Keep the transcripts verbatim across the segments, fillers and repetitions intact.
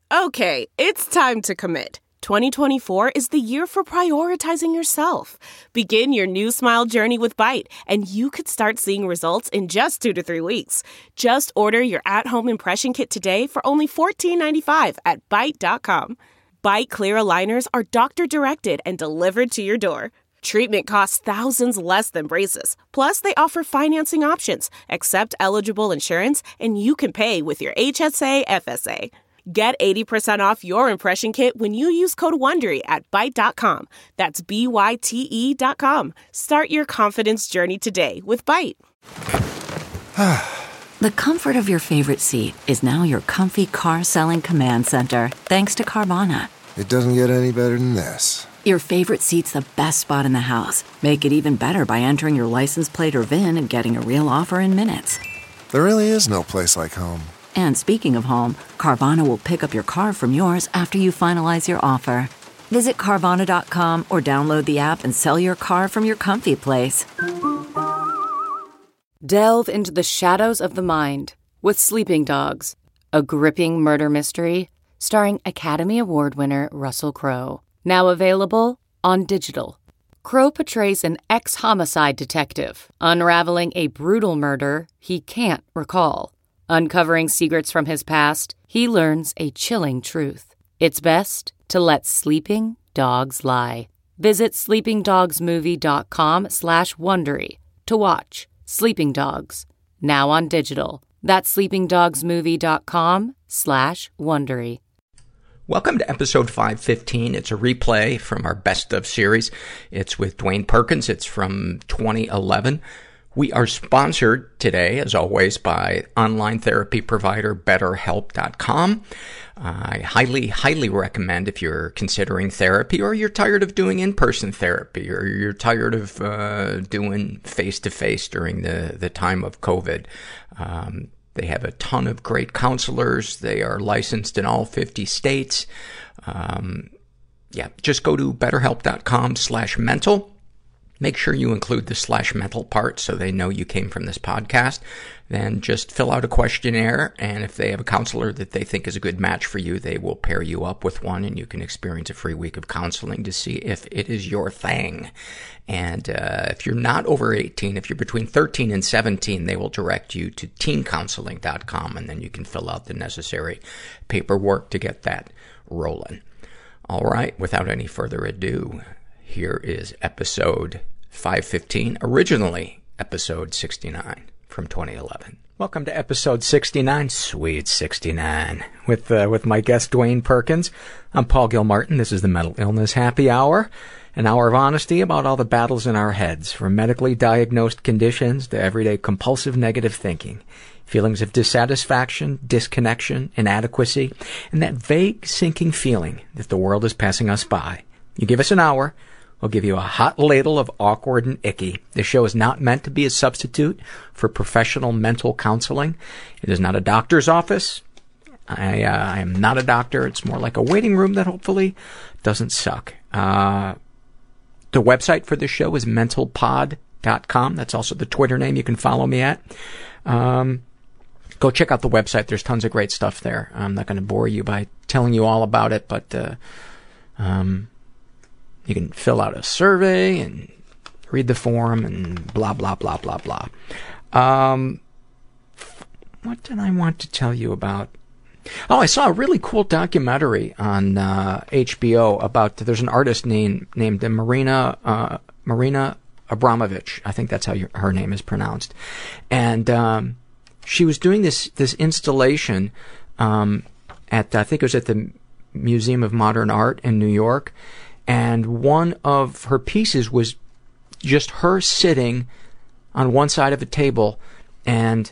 Okay, it's time to commit. twenty twenty-four is the year for prioritizing yourself. Begin your new smile journey with Byte, and you could start seeing results in just two to three weeks. Just order your at-home impression kit today for only fourteen ninety-five at byte dot com. Byte clear aligners are doctor-directed and delivered to your door. Treatment costs thousands less than braces. Plus, they offer financing options, accept eligible insurance, and you can pay with your H S A F S A. Get eighty percent off your impression kit when you use code WONDERY at byte dot com. That's B Y T E dot com. Start your confidence journey today with Byte. The comfort of your favorite seat is now your comfy car-selling command center, thanks to Carvana. It doesn't get any better than this. Your favorite seat's the best spot in the house. Make it even better by entering your license plate or V I N and getting a real offer in minutes. There really is no place like home. And speaking of home, Carvana will pick up your car from yours after you finalize your offer. Visit Carvana dot com or download the app and sell your car from your comfy place. Delve into the shadows of the mind with Sleeping Dogs, a gripping murder mystery starring Academy Award winner Russell Crowe. Now available on digital. Crowe portrays an ex-homicide detective unraveling a brutal murder he can't recall. Uncovering secrets from his past, he learns a chilling truth. It's best to let sleeping dogs lie. Visit sleeping dogs movie dot com slash Wondery to watch Sleeping Dogs, now on digital. That's sleeping dogs movie dot com slash Wondery. Welcome to episode five fifteen. It's a replay from our Best Of series. It's with Dwayne Perkins. It's from twenty eleven. We are sponsored today, as always, by online therapy provider better help dot com. I highly, highly recommend if you're considering therapy, or you're tired of doing in-person therapy, or you're tired of uh, doing face-to-face during the, the time of COVID. Um, they have a ton of great counselors. They are licensed in all fifty states. Um, yeah, just go to better help dot com slash mental. Make sure you include the slash mental part so they know you came from this podcast. Then just fill out a questionnaire, and if they have a counselor that they think is a good match for you, they will pair you up with one, and you can experience a free week of counseling to see if it is your thing. And uh, if you're not over eighteen, if you're between thirteen and seventeen, they will direct you to teen counseling dot com, and then you can fill out the necessary paperwork to get that rolling. All right, without any further ado, here is episode five fifteen, originally episode sixty-nine from twenty eleven. Welcome to episode sixty-nine, sweet sixty-nine, with uh, with my guest Dwayne Perkins. I'm Paul Gilmartin. This is the Mental Illness Happy Hour, an hour of honesty about all the battles in our heads, from medically diagnosed conditions to everyday compulsive negative thinking, feelings of dissatisfaction, disconnection, inadequacy, and that vague sinking feeling that the world is passing us by. You give us an hour, we'll give you a hot ladle of awkward and icky. This show is not meant to be a substitute for professional mental counseling. It is not a doctor's office. I, uh, I am not a doctor. It's more like a waiting room that hopefully doesn't suck. Uh, the website for this show is mental pod dot com. That's also the Twitter name you can follow me at. Um, go check out the website. There's tons of great stuff there. I'm not going to bore you by telling you all about it, but uh, um, you can fill out a survey and read the form and blah, blah, blah, blah, blah. Um, what did I want to tell you about? Oh, I saw a really cool documentary on uh, H B O about, there's an artist named named Marina uh, Marina Abramovich. I think that's how your, her name is pronounced. And um, she was doing this this installation um, at, I think it was at the Museum of Modern Art in New York. And one of her pieces was just her sitting on one side of a table and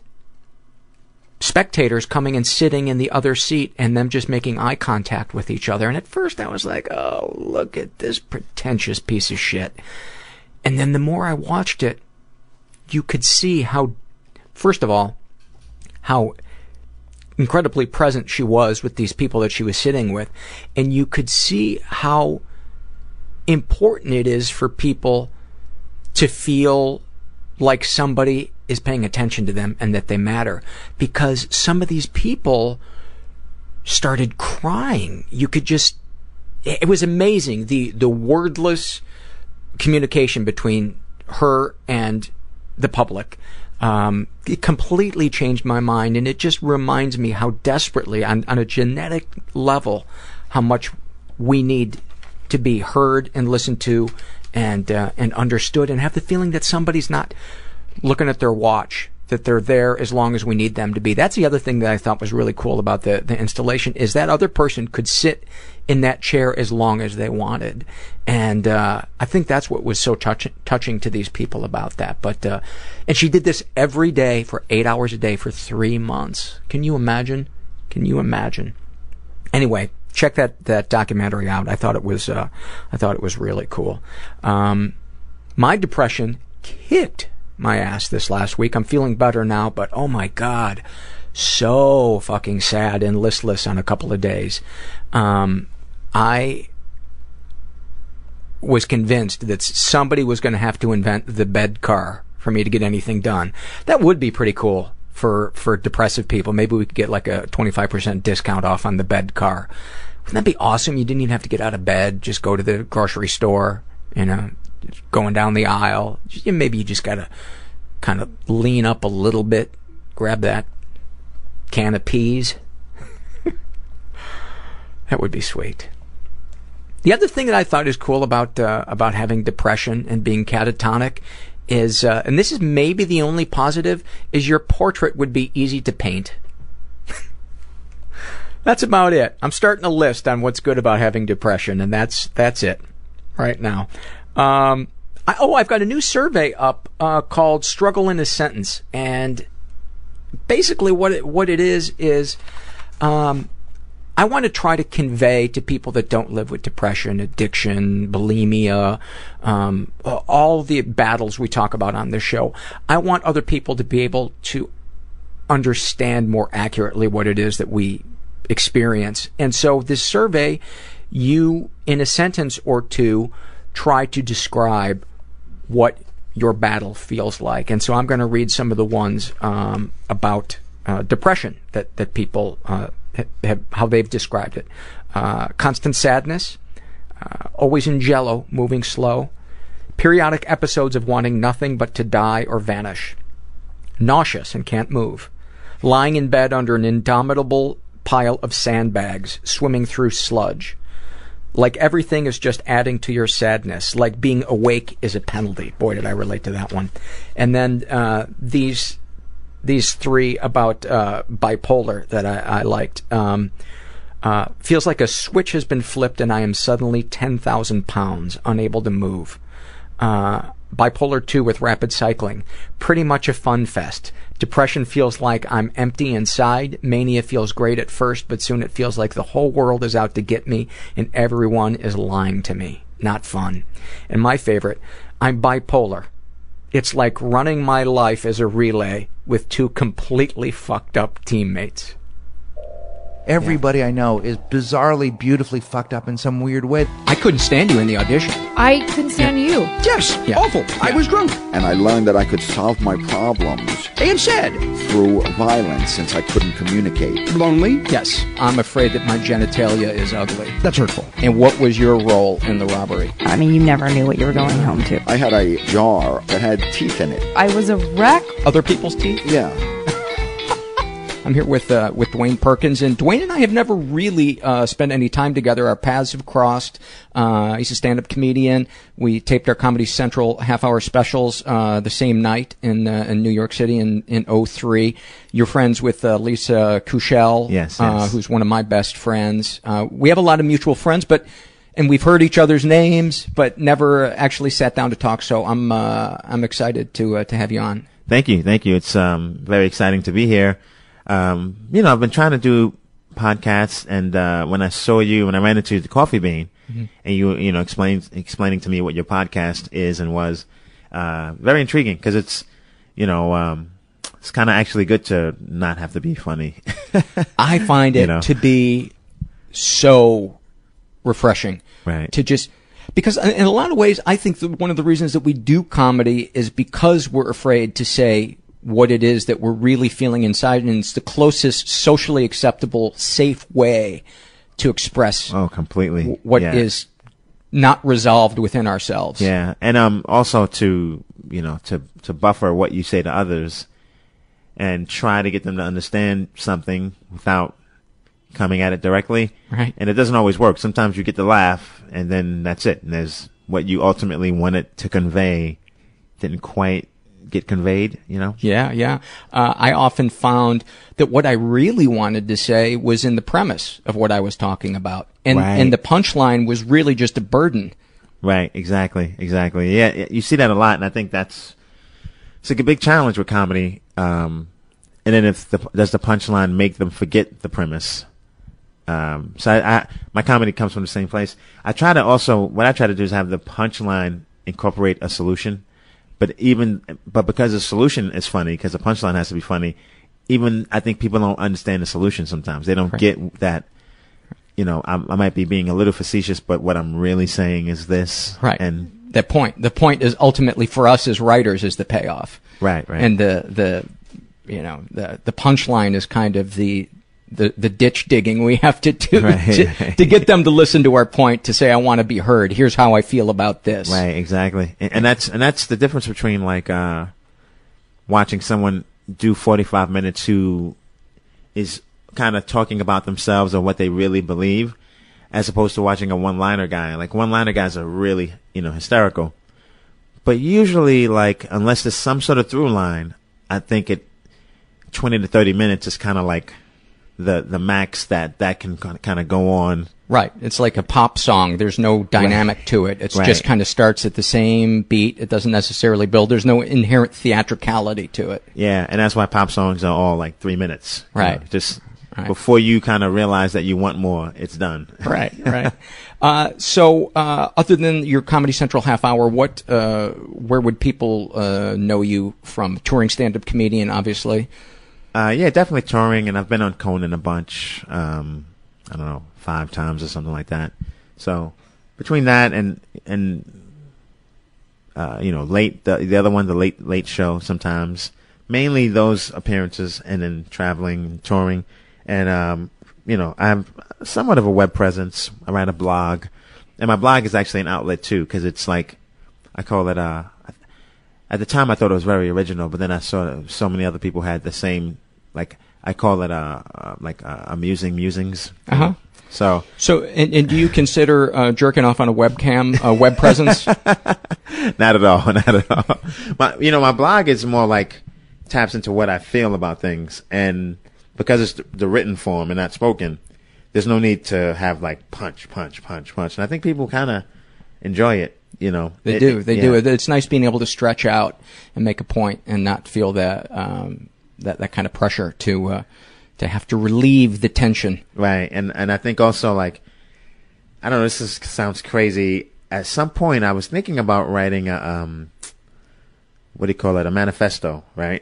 spectators coming and sitting in the other seat and them just making eye contact with each other. And at first I was like, oh, look at this pretentious piece of shit. And then the more I watched it, you could see how, first of all, how incredibly present she was with these people that she was sitting with. And you could see how important it is for people to feel like somebody is paying attention to them and that they matter. Because some of these people started crying. You could just, it was amazing. The, the wordless communication between her and the public. Um, it completely changed my mind, and it just reminds me how desperately, on, on a genetic level, how much we need to be heard and listened to and uh, and understood, and have the feeling that somebody's not looking at their watch, that they're there as long as we need them to be. That's the other thing that I thought was really cool about the, the installation, is that other person could sit in that chair as long as they wanted. And uh, I think that's what was so touch- touching to these people about that. But uh, and she did this every day for eight hours a day for three months. Can you imagine? Can you imagine? Anyway, check that, that documentary out. I thought it was uh, I thought it was really cool. Um, my depression kicked my ass this last week. I'm feeling better now, but oh my God, so fucking sad and listless on a couple of days. Um, I was convinced that somebody was going to have to invent the bed car for me to get anything done. That would be pretty cool for, for depressive people. Maybe we could get like a twenty-five percent discount off on the bed car. Wouldn't that be awesome? You didn't even have to get out of bed. Just go to the grocery store, you know, going down the aisle. Maybe you just got to kind of lean up a little bit, grab that can of peas. That would be sweet. The other thing that I thought is cool about uh, about having depression and being catatonic is, uh, and this is maybe the only positive, is your portrait would be easy to paint. That's about it. I'm starting a list on what's good about having depression, and that's that's it right now. Um, I, oh, I've got a new survey up uh, called "Struggle in a Sentence," and basically what it, what it is is um, I want to try to convey to people that don't live with depression, addiction, bulimia, um, all the battles we talk about on this show. I want other people to be able to understand more accurately what it is that we experience. And so this survey, you, in a sentence or two, try to describe what your battle feels like. And so I'm going to read some of the ones um, about uh, depression that, that people uh, have, have, how they've described it. Uh, constant sadness, uh, always in jello, moving slow, periodic episodes of wanting nothing but to die or vanish, nauseous and can't move, lying in bed under an indomitable pile of sandbags, swimming through sludge. Like everything is just adding to your sadness. Like being awake is a penalty. Boy, did I relate to that one. And then uh, these these three about uh, bipolar that I, I liked. Um, uh, feels like a switch has been flipped and I am suddenly ten thousand pounds, unable to move. Uh, bipolar two with rapid cycling. Pretty much a fun fest. Depression feels like I'm empty inside. Mania feels great at first, but soon it feels like the whole world is out to get me and everyone is lying to me. Not fun. And my favorite, I'm bipolar. It's like running my life as a relay with two completely fucked up teammates. Everybody yeah. I know is bizarrely, beautifully fucked up in some weird way. I couldn't stand you in the audition. I couldn't stand yeah. you. Yes, yeah. awful. Yeah. I was drunk. And I learned that I could solve my problems. And sad. Through violence, since I couldn't communicate. Lonely? Yes. I'm afraid that my genitalia is ugly. That's hurtful. And what was your role in the robbery? I mean, you never knew what you were going home to. I had a jar that had teeth in it. I was a wreck. Other people's teeth? Yeah. I'm here with uh, with Dwayne Perkins, and Dwayne and I have never really uh, spent any time together. Our paths have crossed. Uh, he's a stand-up comedian. We taped our Comedy Central half-hour specials uh, the same night in uh, in New York City in in oh three. You're friends with uh, Lisa Kuchel, yes, yes. Uh, who's one of my best friends. Uh, we have a lot of mutual friends, but and we've heard each other's names, but never actually sat down to talk. So I'm uh, I'm excited to uh, to have you on. Thank you, thank you. It's um, very exciting to be here. Um, you know, I've been trying to do podcasts, and uh, when I saw you, when I ran into the Coffee Bean, mm-hmm. and you, you know, explained explaining to me what your podcast is and was, uh, very intriguing because it's, you know, um, it's kind of actually good to not have to be funny. I find it you know? to be so refreshing, right? To just because in a lot of ways, I think that one of the reasons that we do comedy is because we're afraid to say what it is that we're really feeling inside, and it's the closest socially acceptable, safe way to express oh, completely. w- what yeah. is not resolved within ourselves. Yeah, and um, also to you know to to buffer what you say to others, and try to get them to understand something without coming at it directly. Right. And it doesn't always work. Sometimes you get the laugh, and then that's it. And there's what you ultimately wanted to convey didn't quite get conveyed, you know? Yeah, yeah. Uh, I often found that what I really wanted to say was in the premise of what I was talking about. And, Right. and the punchline was really just a burden. Right, exactly, exactly. Yeah, you see that a lot, and I think that's it's like a big challenge with comedy. Um, and then if the, does the punchline make them forget the premise? Um, so I, I, my comedy comes from the same place. I try to also, what I try to do is have the punchline incorporate a solution. But even, but because the solution is funny, because the punchline has to be funny, even I think people don't understand the solution sometimes. They don't Right. get that, you know, I, I might be being a little facetious, but what I'm really saying is this. Right. And the point, the point is ultimately for us as writers is the payoff. Right, right. And the, the, you know, the, the punchline is kind of the, the, the ditch digging we have to do Right, to, right. to get them to listen to our point, to say, I want to be heard. Here's how I feel about this. Right, exactly. And, and that's, and that's the difference between like, uh, watching someone do forty-five minutes who is kind of talking about themselves or what they really believe, as opposed to watching a one-liner guy. Like one-liner guys are really, you know, hysterical. But usually, like, unless there's some sort of through line, I think it, twenty to thirty minutes is kind of like the, the max that that can kind of go on. Right. It's like a pop song. There's no dynamic to it. It's Right. just kind of starts at the same beat. It doesn't necessarily build. There's no inherent theatricality to it. Yeah, and that's why pop songs are all like three minutes. you Right. know, just Right. before you kind of realize that you want more, it's done. Right, right. Uh, so, uh, other than your Comedy Central half hour, what, uh, where would people, uh, know you from? Touring stand-up comedian, obviously. Uh, yeah, definitely touring, and I've been on Conan a bunch. Um, I don't know, five times or something like that. So between that and and uh, you know, late the the other one, the late late show, sometimes mainly those appearances, and then traveling, touring, and um, you know, I have somewhat of a web presence. I write a blog, and my blog is actually an outlet too, because it's like I call it uh at the time I thought it was very original, but then I saw so many other people had the same, like, I call it uh, uh like uh, amusing musings. Uh-huh. So, So, and, and do you consider, uh, jerking off on a webcam, a web presence? not at all, not at all. My, you know, my blog is more like taps into what I feel about things, and because it's the, the written form and not spoken, there's no need to have like punch, punch, punch, punch. And I think people kind of enjoy it. You know, They it, do. They yeah. do. It's nice being able to stretch out and make a point and not feel that um, that that kind of pressure to uh, to have to relieve the tension. Right, and and I think also, like, I don't know, this is, sounds crazy. At some point, I was thinking about writing a um, what do you call it, a manifesto, right?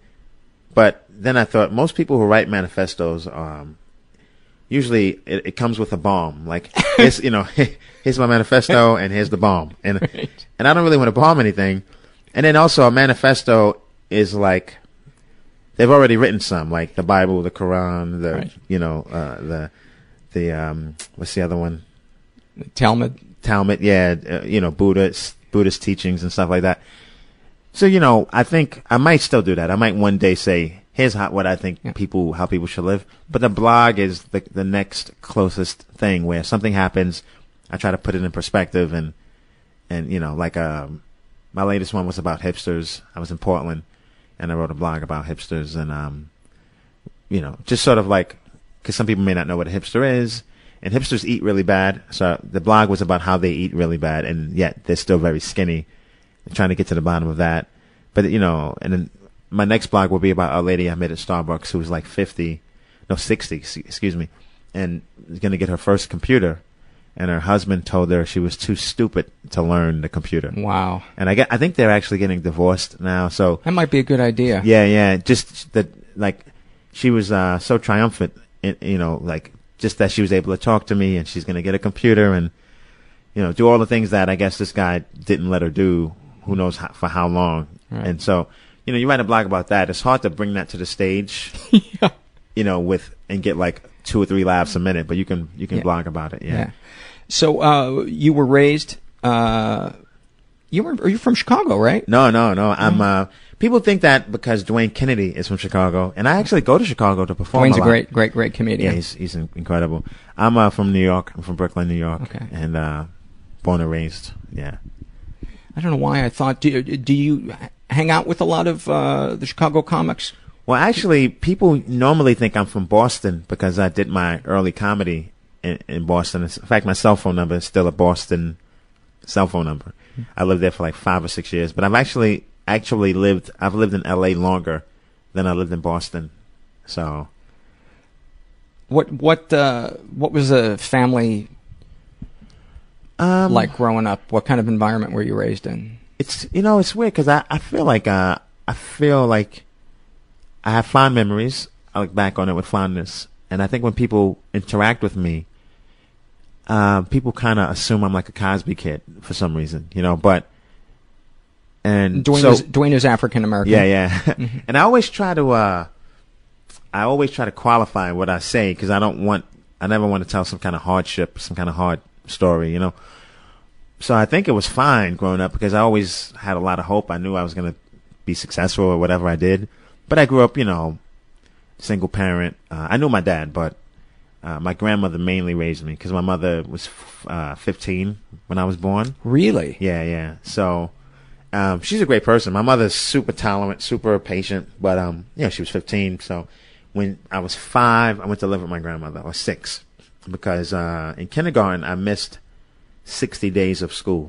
But then I thought most people who write manifestos, um, usually it, it comes with a bomb. Like, here's, you know, here's my manifesto, and here's the bomb, and Right. and I don't really want to bomb anything. And then also, a manifesto is like, they've already written some, like the Bible, the Quran, the Right. you know, uh, the the um, what's the other one? Talmud. Talmud, yeah, uh, you know, Buddhist Buddhist teachings and stuff like that. So, you know, I think I might still do that. I might one day say, here's how, what I think Yeah. people, how people should live. But the blog is the the next closest thing, where something happens, I try to put it in perspective, and and you know, like um, my latest one was about hipsters. I was in Portland, and I wrote a blog about hipsters, and um, you know, just sort of like, because some people may not know what a hipster is, and hipsters eat really bad. So the blog was about how they eat really bad, and yet they're still very skinny. I'm trying to get to the bottom of that. But, you know, and then my next blog will be about a lady I met at Starbucks who was like fifty, no, sixty, excuse me, and is going to get her first computer. And her husband told her she was too stupid to learn the computer. Wow. And I, get, I think they're actually getting divorced now. So That might be a good idea. yeah, yeah, just that, like, she was uh, so triumphant, in, you know, like, just that she was able to talk to me, and she's going to get a computer and, you know, do all the things that I guess this guy didn't let her do, who knows how, for how long. Right. And so you know, you write a blog about that. It's hard to bring that to the stage, yeah. you know, with and get like two or three laughs a minute. But you can you can Yeah. blog about it. Yeah. Yeah. So uh, you were raised. Uh, you were. Are you from Chicago, right? No, no, no. I'm. Uh, people think that because Dwayne Kennedy is from Chicago, and I actually go to Chicago to perform. Dwayne's a, a lot. great, great, great comedian. Yeah, he's he's in- incredible. I'm uh, from New York. I'm from Brooklyn, New York. Okay. And uh, born and raised. Yeah. I don't know why I thought. Do, do you hang out with a lot of uh, the Chicago comics? Well, actually, people normally think I'm from Boston because I did my early comedy in, in Boston. In fact, my cell phone number is still a Boston cell phone number. I lived there for like five or six years, but I've actually actually lived. I've lived in L A longer than I lived in Boston. So, What what uh, what was a family um, like growing up? What kind of environment were you raised in? it's you know it's weird because I I feel like uh I feel like I have fond memories. I look back on it with fondness, and I think when people interact with me, uh, people kind of assume I'm like a Cosby kid for some reason, you know. But and Dwayne so is Dwayne is African American. yeah, yeah. And I always try to uh, I always try to qualify what I say because I don't want I never want to tell some kind of hardship, some kind of hard story, you know. So I think it was fine growing up because I always had a lot of hope. I knew I was going to be successful or whatever I did. But I grew up, you know, single parent. Uh, I knew my dad, but uh, my grandmother mainly raised me because my mother was f- uh, fifteen when I was born. Really? Yeah, yeah. So um, she's a great person. My mother's super tolerant, super patient, but um, you know, she was fifteen. So when I was five, I went to live with my grandmother, or six, because uh, in kindergarten I missed sixty days of school.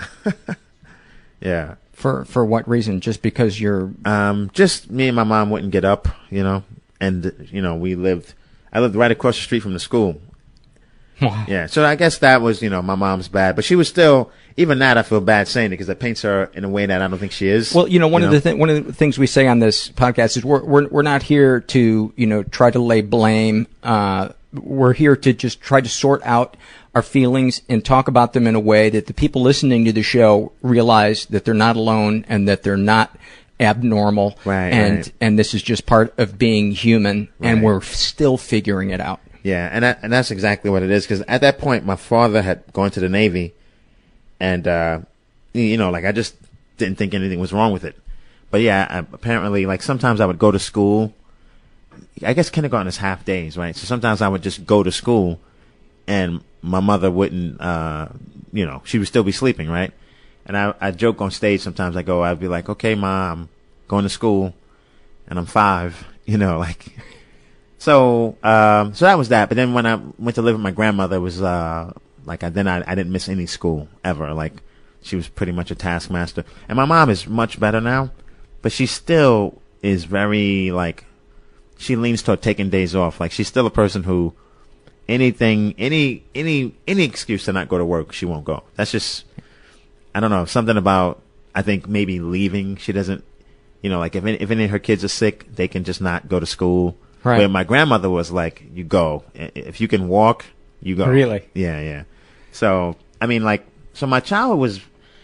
Yeah. For for what reason? Just because you're Um, just me and my mom wouldn't get up, you know, and you know we lived. I lived right across the street from the school. Wow. Yeah, so I guess that was, you know, my mom's bad, but she was still. Even that, I feel bad saying it because it paints her in a way that I don't think she is. Well, you know, one you of know? the th- one of the things we say on this podcast is we're we're we're not here to, you know, try to lay blame. Uh, we're here to just try to sort out our feelings and talk about them in a way that the people listening to the show realize that they're not alone and that they're not abnormal. Right, and right. and this is just part of being human, and Right. we're still figuring it out. Yeah, and that, and that's exactly what it is. Because at that point, my father had gone to the Navy, and uh, you know, like I just didn't think anything was wrong with it. But yeah, I, apparently, like sometimes I would go to school. I guess kindergarten is half days, right? So sometimes I would just go to school, and my mother wouldn't, uh, you know, she would still be sleeping, right? And I, I joke on stage sometimes. I go, I'd be like, "Okay, Ma, I'm going to school, and I'm five," you know, like. So, um, so that was that. But then when I went to live with my grandmother, it was uh, like I, then I, I didn't miss any school ever. Like she was pretty much a taskmaster. And my mom is much better now, but she still is very like she leans toward taking days off. Like she's still a person who anything, any, any, any excuse to not go to work, she won't go. That's just I don't know, something about I think maybe leaving. She doesn't, you know, like if any, if any of her kids are sick, they can just not go to school. Right. Where my grandmother was like, you go. If you can walk, you go. Really? Yeah, yeah. So, I mean, like, so my childhood was,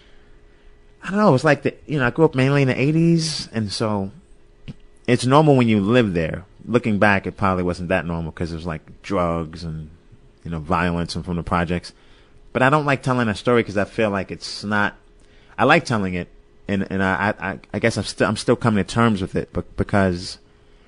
I don't know, it was like, the, you know, I grew up mainly in the eighties, and so it's normal when you live there. Looking back, it probably wasn't that normal because it was like drugs and, you know, violence and from the projects. But I don't like telling that story because I feel like it's not, I like telling it, and, and I, I, I guess I'm still, I'm still coming to terms with it, but because,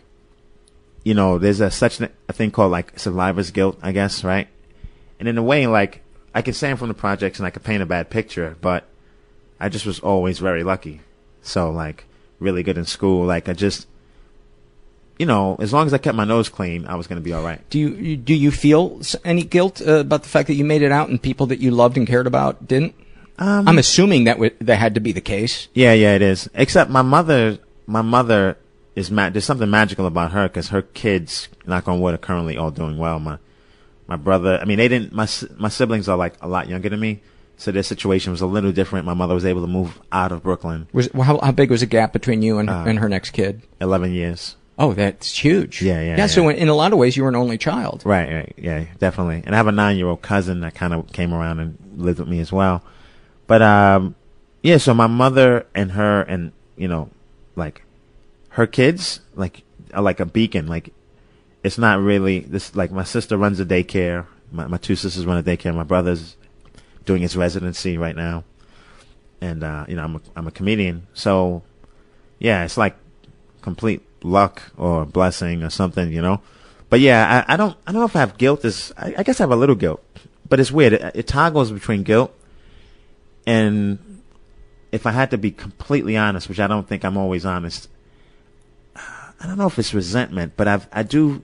you know, there's a such a thing called like survivor's guilt, I guess, right? And in a way, like I can say I'm from the projects and I could paint a bad picture, but I just was always very lucky. So like really good in school. Like I just, you know, as long as I kept my nose clean, I was going to be all right. Do you do you feel s- any guilt uh, about the fact that you made it out and people that you loved and cared about didn't? Um, I'm assuming that w- that had to be the case. Yeah, yeah, it is. Except my mother, my mother is ma- there's something magical about her because her kids, knock on wood, are currently all doing well. My my brother, I mean, they didn't. My si- my siblings are like a lot younger than me, so their situation was a little different. My mother was able to move out of Brooklyn. Was well, how, how big was the gap between you and, Uh, and her next kid? Eleven years. Oh, that's huge. Yeah, yeah, Yeah. So yeah. in, in a lot of ways, you were an only child. Right, right, yeah, definitely. And I have a nine-year-old cousin that kind of came around and lived with me as well. But um, yeah, so my mother and her and you know, like her kids like are like a beacon. Like it's not really this. Like my sister runs a daycare. My my two sisters run a daycare. My brother's doing his residency right now, and uh, you know I'm a, I'm a comedian. So yeah, it's like complete luck or blessing or something, you know. But yeah, I, I don't I don't know if I have guilt. Is I, I guess I have a little guilt, but it's weird. It, it toggles between guilt and, if I had to be completely honest, which I don't think I'm always honest, I don't know if it's resentment, but I've I do,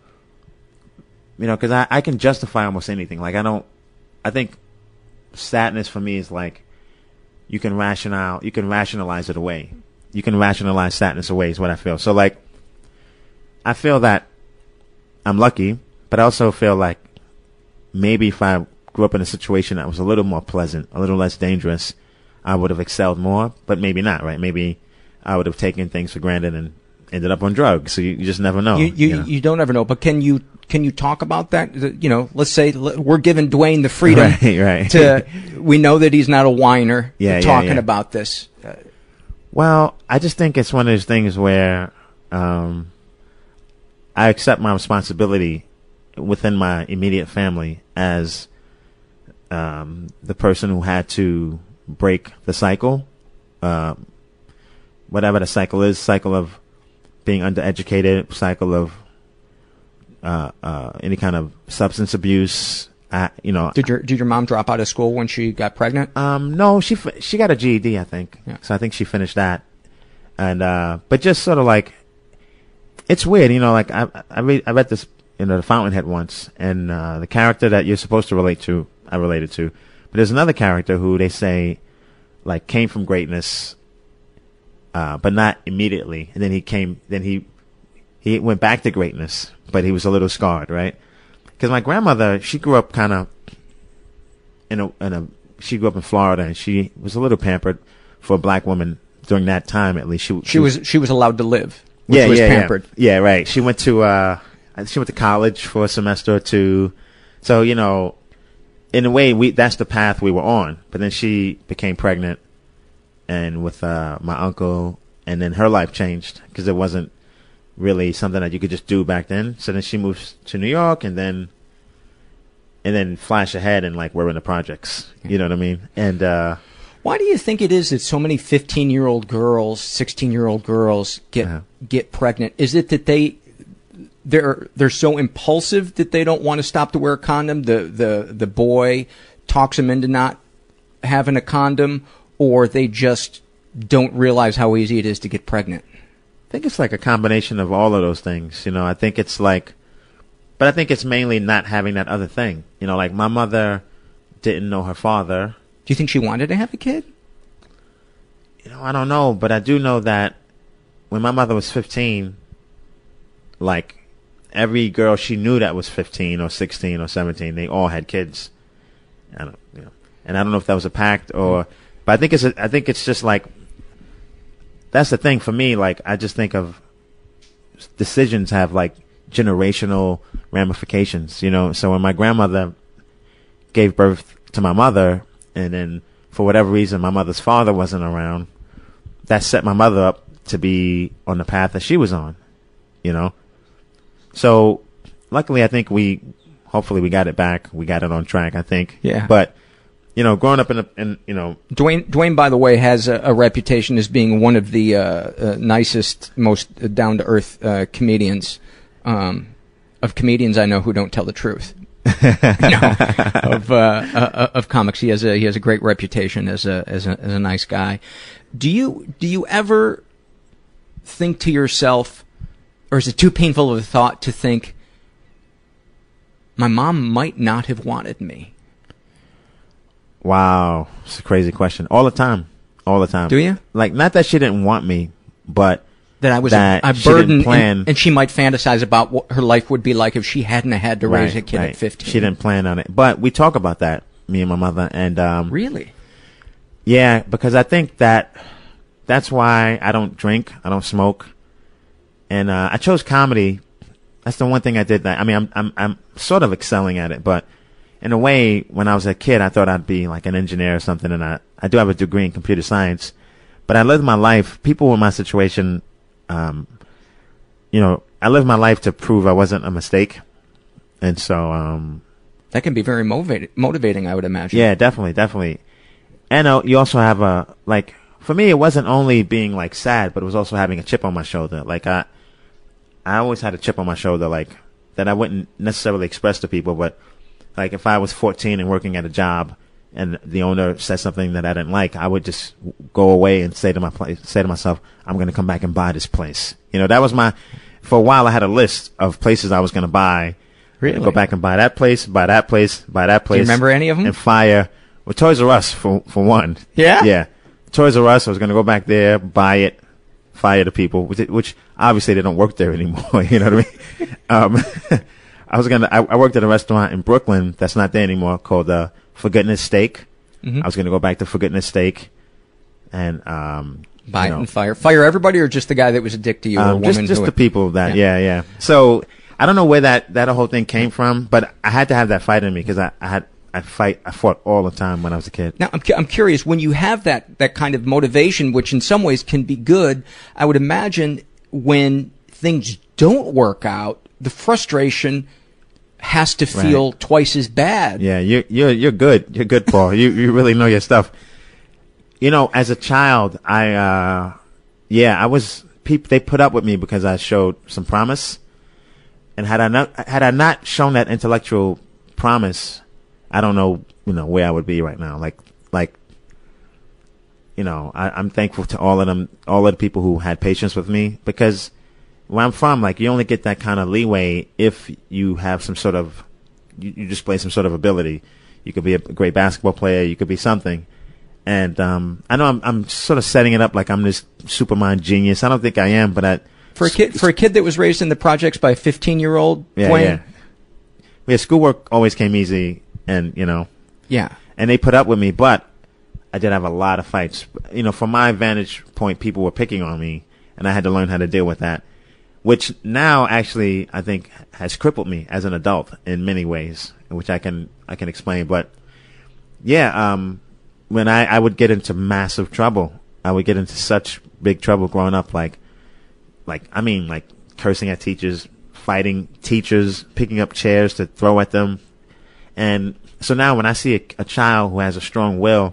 you know, because I I can justify almost anything. Like I don't, I think sadness for me is like you can rationale you can rationalize it away. You can rationalize sadness away is what I feel. So like, I feel that I'm lucky, but I also feel like maybe if I grew up in a situation that was a little more pleasant, a little less dangerous, I would have excelled more, but maybe not, right? Maybe I would have taken things for granted and ended up on drugs. So you, you just never know. You, you, you know? you don't ever know, but can you can you talk about that? You know, let's say we're giving Dwayne the freedom right, right. to, we know that he's not a whiner, yeah, yeah, talking yeah. about this. Well, I just think it's one of those things where um, I accept my responsibility within my immediate family as um, the person who had to break the cycle, uh, whatever the cycle is, cycle of being undereducated, cycle of uh, uh, any kind of substance abuse. I, you know, did your did your mom drop out of school when she got pregnant? Um, no, she she got a G E D, I think. Yeah. So I think she finished that, and uh, but just sort of like, it's weird, you know. Like I I read I read this, you know, The Fountainhead once, and uh, the character that you're supposed to relate to, I related to, but there's another character who they say, like, came from greatness, uh, but not immediately, and then he came, then he he went back to greatness, but he was a little scarred, right? Because my grandmother, she grew up kind of in a, in a, she grew up in Florida, and she was a little pampered for a black woman during that time, at least. She, she, she was, she was allowed to live, which yeah, was yeah, pampered. Yeah. yeah, right. She went to, uh, she went to college for a semester or two. So, you know, in a way, we, that's the path we were on. But then she became pregnant, and with, uh, my uncle, and then her life changed because it wasn't really something that you could just do back then. So then she moves to New York, and then and then flash ahead, and like we're in the projects. You know what I mean? And uh why do you think it is that so many fifteen year old girls, sixteen year old girls get uh-huh. get pregnant? Is it that they they're they're so impulsive that they don't want to stop to wear a condom? The the the boy talks them into not having a condom, or they just don't realize how easy it is to get pregnant? I think it's like a combination of all of those things. You know, I think it's like, but I think it's mainly not having that other thing. You know, like my mother didn't know her father. Do you think she wanted to have a kid? You know, I don't know, but I do know that when my mother was fifteen, like every girl she knew that was fifteen or sixteen or seventeen, they all had kids. I don't, you know, and I don't know if that was a pact or, but I think it's, a, I think it's just like, that's the thing for me. Like, I just think of decisions have like generational ramifications, you know. So when my grandmother gave birth to my mother, and then for whatever reason my mother's father wasn't around, that set my mother up to be on the path that she was on, you know. So luckily, I think we, hopefully we got it back. We got it on track, I think. Yeah. But you know, growing up in, a, in you know, Dwayne, Dwayne, by the way, has a, a reputation as being one of the uh, uh, nicest, most down to earth uh, comedians. Um, of comedians I know who don't tell the truth. no, of uh, uh, of comics, he has a he has a great reputation as a as a as a nice guy. Do you do you ever think to yourself, or is it too painful of a thought to think, my mom might not have wanted me? Wow, it's a crazy question. All the time, all the time. Do you? Like, not that she didn't want me, but that I was that a, a she burden, didn't plan. And, and she might fantasize about what her life would be like if she hadn't had to raise right, a kid right. at fifteen. She didn't plan on it, but we talk about that, me and my mother, and um, really, yeah, because I think that that's why I don't drink, I don't smoke, and uh, I chose comedy. That's the one thing I did. That I mean, I'm I'm I'm sort of excelling at it, but in a way, when I was a kid, I thought I'd be like an engineer or something, and I, I do have a degree in computer science, but I lived my life, people in my situation um, you know, I lived my life to prove I wasn't a mistake. And so, um, that can be very motivated, motivating, I would imagine. Yeah, definitely, definitely. And uh, you also have a, like, for me, it wasn't only being like sad, but it was also having a chip on my shoulder. Like I, I always had a chip on my shoulder, like that I wouldn't necessarily express to people, but like if I was fourteen and working at a job and the owner said something that I didn't like, I would just go away and say to my place, say to myself, I'm going to come back and buy this place. You know, that was my, for a while I had a list of places I was going to buy. Really? Go back and buy that place, buy that place, buy that place. Do you remember any of them? And fire. Well, Toys R Us for for one. Yeah? Yeah. Toys R Us, I was going to go back there, buy it, fire the people, which, which obviously they don't work there anymore. You know what I mean? um, I was going to, I, I worked at a restaurant in Brooklyn that's not there anymore called uh, For Goodness Steak. Mm-hmm. I was going to go back to For Goodness Steak and, um, buy you it know, and fire. Fire everybody or just the guy that was a dick to you or a um, woman? just just who the would- people that, Yeah. yeah, yeah. So I don't know where that, that whole thing came from, but I had to have that fight in me because I, I had, I fight, I fought all the time when I was a kid. Now, I'm, cu- I'm curious, when you have that, that kind of motivation, which in some ways can be good, I would imagine when things don't work out, the frustration has to feel Right. twice as bad. Yeah, you're you're you're good. You're good, Paul. you you really know your stuff. You know, as a child, I uh, yeah, I was. People they put up with me because I showed some promise, and had I not had I not shown that intellectual promise, I don't know, you know, where I would be right now. Like like, you know, I, I'm thankful to all of them, all of the people who had patience with me because where I'm from, like you only get that kind of leeway if you have some sort of, you, you display some sort of ability. You could be a great basketball player. You could be something. And um, I know I'm, I'm sort of setting it up like I'm this supermind genius. I don't think I am, but I, For a kid, for a kid that was raised in the projects by a fifteen-year-old, yeah, Dwayne, yeah. Yeah, schoolwork always came easy, and you know, yeah. and they put up with me, but I did have a lot of fights. You know, from my vantage point, people were picking on me, and I had to learn how to deal with that, which now actually I think has crippled me as an adult in many ways, which I can I can explain. But yeah, um, when I, I would get into massive trouble, I would get into such big trouble growing up, like, like I mean, like cursing at teachers, fighting teachers, picking up chairs to throw at them. And so now when I see a, a child who has a strong will,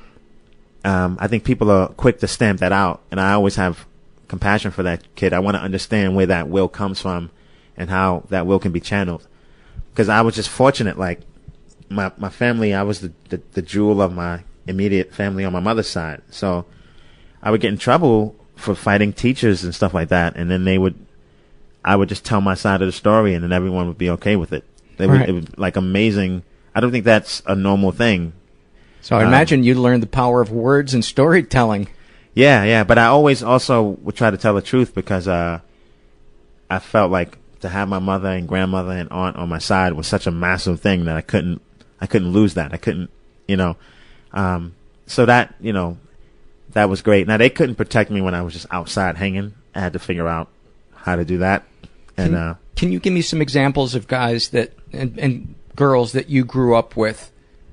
um, I think people are quick to stamp that out. And I always have compassion for that kid. I want to understand where that will comes from and how that will can be channeled. Because I was just fortunate, like my my family, I was the, the, the jewel of my immediate family on my mother's side. So I would get in trouble for fighting teachers and stuff like that. And then they would, I would just tell my side of the story and then everyone would be okay with it. They would, Right. it was like amazing. I don't think that's a normal thing. So I Um, imagine you learned the power of words and storytelling. Yeah, yeah. But I always also would try to tell the truth because, uh, I felt like to have my mother and grandmother and aunt on my side was such a massive thing that I couldn't, I couldn't lose that. I couldn't, you know, um, so that, you know, that was great. Now they couldn't protect me when I was just outside hanging. I had to figure out how to do that. And, Can, uh, can you give me some examples of guys that and, and girls that you grew up with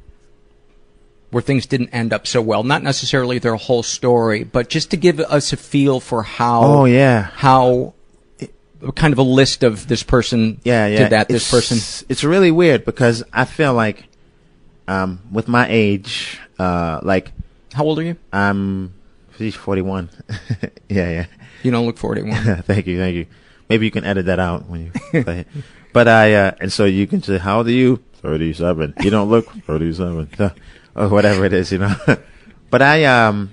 where things didn't end up so well? Not necessarily their whole story, but just to give us a feel for how. Oh, yeah. How kind of a list of this person yeah, yeah. did that. This it's, person. It's really weird because I feel like, um, with my age, uh, like How old are you? I'm forty-one. yeah, yeah. You don't look forty-one. Thank you, thank you. Maybe you can edit that out when you play it. But I, uh, and so you can say, how old are you? thirty-seven. You don't look thirty-seven. Or whatever it is, you know. But I, um,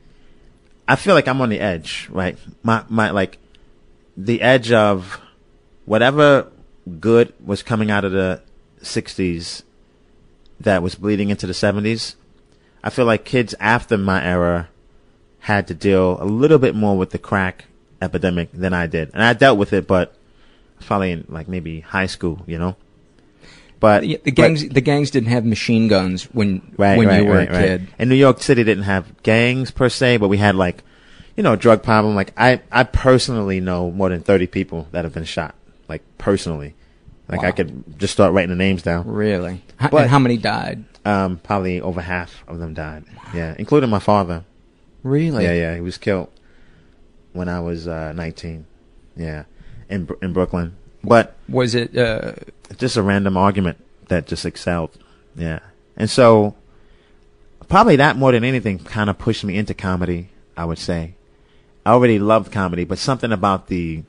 I feel like I'm on the edge, right? My, my, like, the edge of whatever good was coming out of the sixties that was bleeding into the seventies. I feel like kids after my era had to deal a little bit more with the crack epidemic than I did. And I dealt with it, but probably in like maybe high school, you know. But the, the gangs, but, the gangs didn't have machine guns when right, when right, you were right, a kid. Right. And New York City didn't have gangs per se, but we had like, you know, a drug problem. Like I, I personally know more than thirty people that have been shot. Like personally, like Wow. I could just start writing the names down. Really? How, But- and how many died? Um, probably over half of them died. Yeah, including my father. Really? Yeah, yeah, he was killed. when I was uh, nineteen. Yeah, in in Brooklyn. But was it uh, just a random argument that just excelled? Yeah, and so probably that more than anything kind of pushed me into comedy. I would say I already loved comedy, but something about the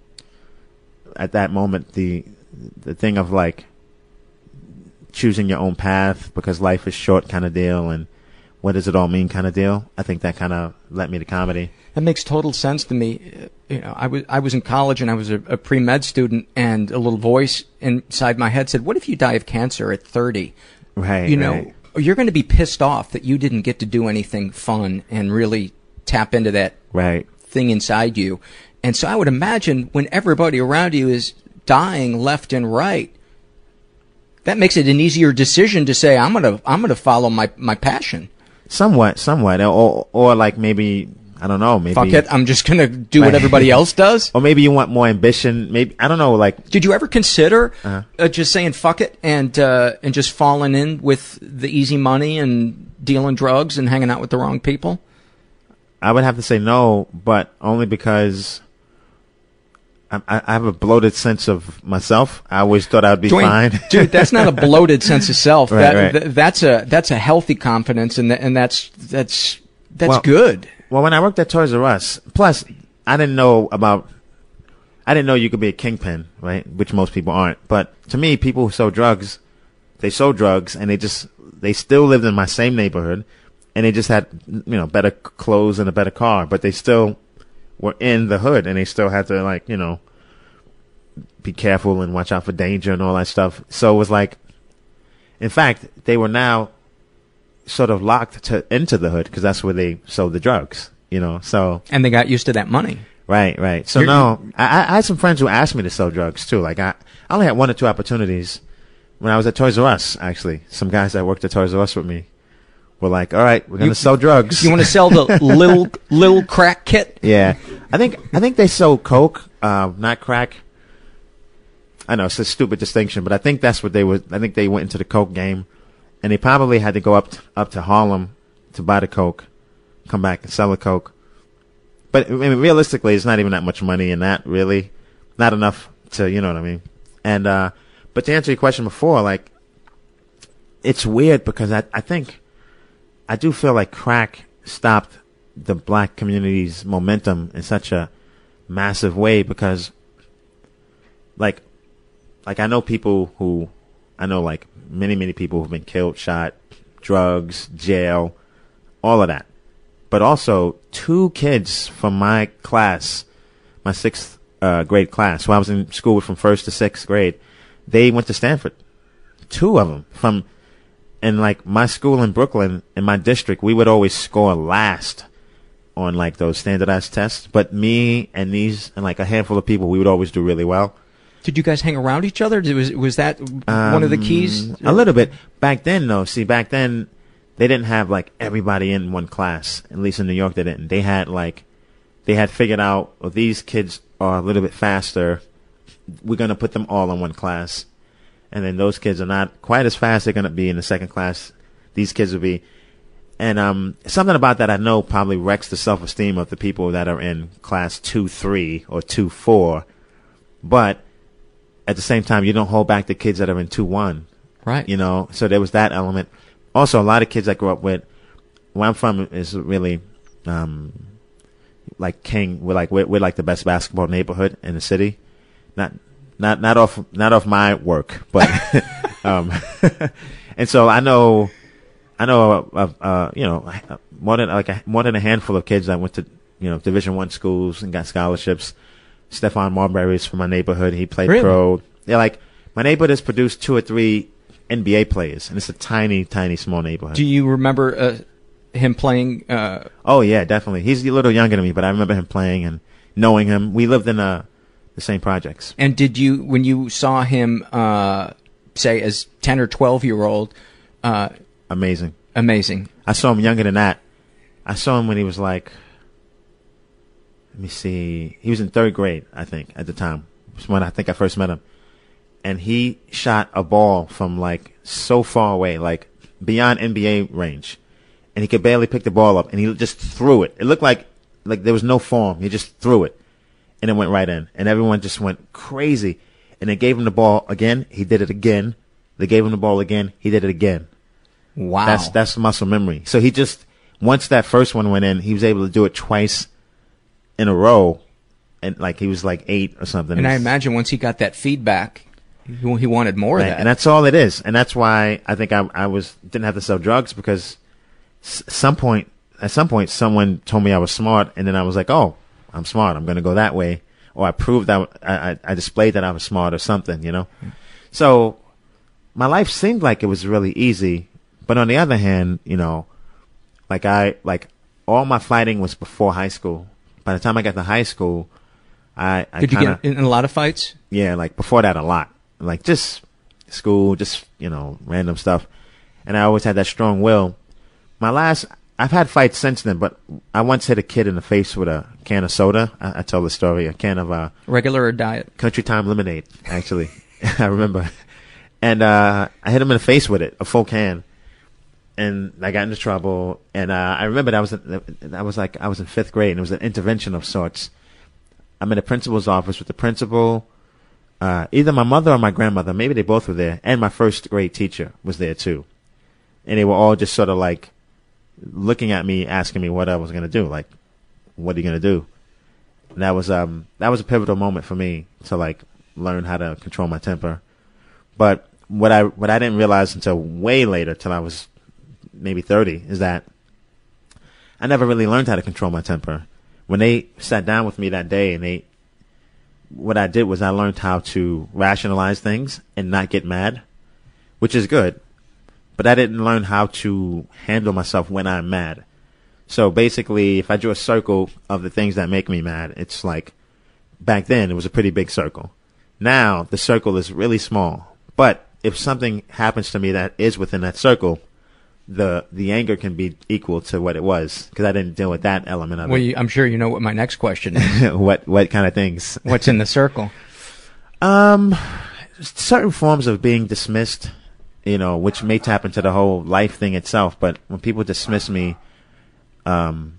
at that moment the the thing of like choosing your own path because life is short kind of deal, and what does it all mean kind of deal. I think that kind of led me to comedy. That makes total sense to me. You know, I was I was in college and I was a, a pre-med student, and a little voice inside my head said, "What if you die of cancer at thirty?" Right. You know, right. you're going to be pissed off that you didn't get to do anything fun and really tap into that right thing inside you. And so I would imagine when everybody around you is dying left and right, that makes it an easier decision to say, "I'm gonna I'm gonna follow my my passion." Somewhat, somewhat, or or like maybe. I don't know, maybe... Fuck it, I'm just going to do what everybody else does? Or maybe you want more ambition, maybe, I don't know, like... Did you ever consider uh-huh. uh, just saying fuck it and uh, and just falling in with the easy money and dealing drugs and hanging out with the wrong people? I would have to say no, but only because I, I have a bloated sense of myself. I always thought I'd be Dwayne, fine. Dude, that's not a bloated sense of self. Right, that, right. Th- that's a that's a healthy confidence, and th- and that's that's that's well, good. Well, when I worked at Toys R Us, plus I didn't know about, I didn't know you could be a kingpin, right? Which most people aren't. But to me, people who sell drugs, they sold drugs, and they just they still lived in my same neighborhood, and they just had you know better clothes and a better car, but they still were in the hood, and they still had to like you know be careful and watch out for danger and all that stuff. So it was like, in fact, they were now sort of locked to into the hood because that's where they sold the drugs, you know. So and they got used to that money. Right, right. So You're, no, I, I had some friends who asked me to sell drugs too. Like I, I only had one or two opportunities when I was at Toys R Us. Actually, some guys that worked at Toys R Us with me were like, "All right, we're gonna you, sell drugs. You want to sell the little little crack kit?" Yeah, I think I think they sold coke, uh, not crack. I know it's a stupid distinction, but I think that's what they were. I think they went into the coke game. And they probably had to go up to, up to Harlem to buy the coke, come back and sell the coke. But I mean, realistically, it's not even that much money in that, really. Not enough to, you know what I mean. And uh, but to answer your question before, like, it's weird because I I think I do feel like crack stopped the black community's momentum in such a massive way because, like, like I know people who I know like. Many, many people who've been killed, shot, drugs, jail, all of that. But also, two kids from my class, my sixth uh, grade class, who I was in school with from first to sixth grade, they went to Stanford. Two of them. From, and like my school in Brooklyn, in my district, we would always score last on like those standardized tests. But me and these, and like a handful of people, we would always do really well. Did you guys hang around each other? Was was that um, one of the keys? A little bit. Back then, though, see, back then, they didn't have, like, everybody in one class. At least in New York, they didn't. They had, like, they had figured out, well, these kids are a little bit faster. We're going to put them all in one class. And then those kids are not quite as fast. They're going to be in the second class. These kids will be. And um, something about that I know probably wrecks the self-esteem of the people that are in class two three or two four. But at the same time, you don't hold back the kids that are in two one. Right. You know, so there was that element. Also, a lot of kids I grew up with, where I'm from is really, um, like King. We're like, we're, we're like the best basketball neighborhood in the city. Not, not, not off, not off my work, but, um, and so I know, I know, uh, uh, you know, more than like a, more than a handful of kids that went to, you know, Division One schools and got scholarships. Stephon Marbury is from my neighborhood. He played really? pro. Yeah, like my neighborhood has produced two or three N B A players, and it's a tiny, tiny, small neighborhood. Do you remember uh, him playing? Uh... Oh yeah, definitely. He's a little younger than me, but I remember him playing and knowing him. We lived in uh, the same projects. And did you, when you saw him, uh, say as ten or twelve year old? Uh, amazing, amazing. I saw him younger than that. I saw him when he was like. Let me see. He was in third grade, I think, at the time. That's when I think I first met him. And he shot a ball from, like, so far away, like, beyond N B A range. And he could barely pick the ball up, and he just threw it. It looked like like there was no form. He just threw it, and it went right in, and everyone just went crazy. And they gave him the ball again. He did it again. They gave him the ball again. He did it again. Wow. That's that's muscle memory. So he just once that first one went in, he was able to do it twice in a row, and like he was like eight or something. And I imagine once he got that feedback, he, he wanted more right. of that. And that's all it is. And that's why I think I I was didn't have to sell drugs because s- some point at some point someone told me I was smart, and then I was like, oh, I'm smart. I'm going to go that way. Or I proved that I, I, I displayed that I was smart or something, you know? So my life seemed like it was really easy. But on the other hand, you know, like I, like all my fighting was before high school. By the time I got to high school, I, I Did you kinda, get in a lot of fights? Yeah, like before that a lot. Like just school, just, you know, random stuff. And I always had that strong will. My last, I've had fights since then, but I once hit a kid in the face with a can of soda. I, I told the story, a can of uh, regular or diet Country Time lemonade. Actually, I remember, and uh, I hit him in the face with it, a full can, and I got into trouble. And uh, I remember that was I was like I was in fifth grade, and it was an intervention of sorts. I'm in the principal's office with the principal, uh, either my mother or my grandmother, maybe they both were there, and my first grade teacher was there too, and they were all just sort of like looking at me, asking me what I was going to do. Like, what are you going to do? And that was, um, that was a pivotal moment for me to like learn how to control my temper. But what I, what I didn't realize until way later, till I was maybe thirty, is that I never really learned how to control my temper. When they sat down with me that day and they, what I did was I learned how to rationalize things and not get mad, which is good. But I didn't learn how to handle myself when I'm mad. So basically, if I drew a circle of the things that make me mad, it's like, back then, it was a pretty big circle. Now, the circle is really small. But if something happens to me that is within that circle, the the anger can be equal to what it was, because I didn't deal with that element of well, it. You, I'm sure you know what my next question is. what what kind of things? What's in the circle? Um, certain forms of being dismissed, you know, which may tap into the whole life thing itself. But when people dismiss me, um,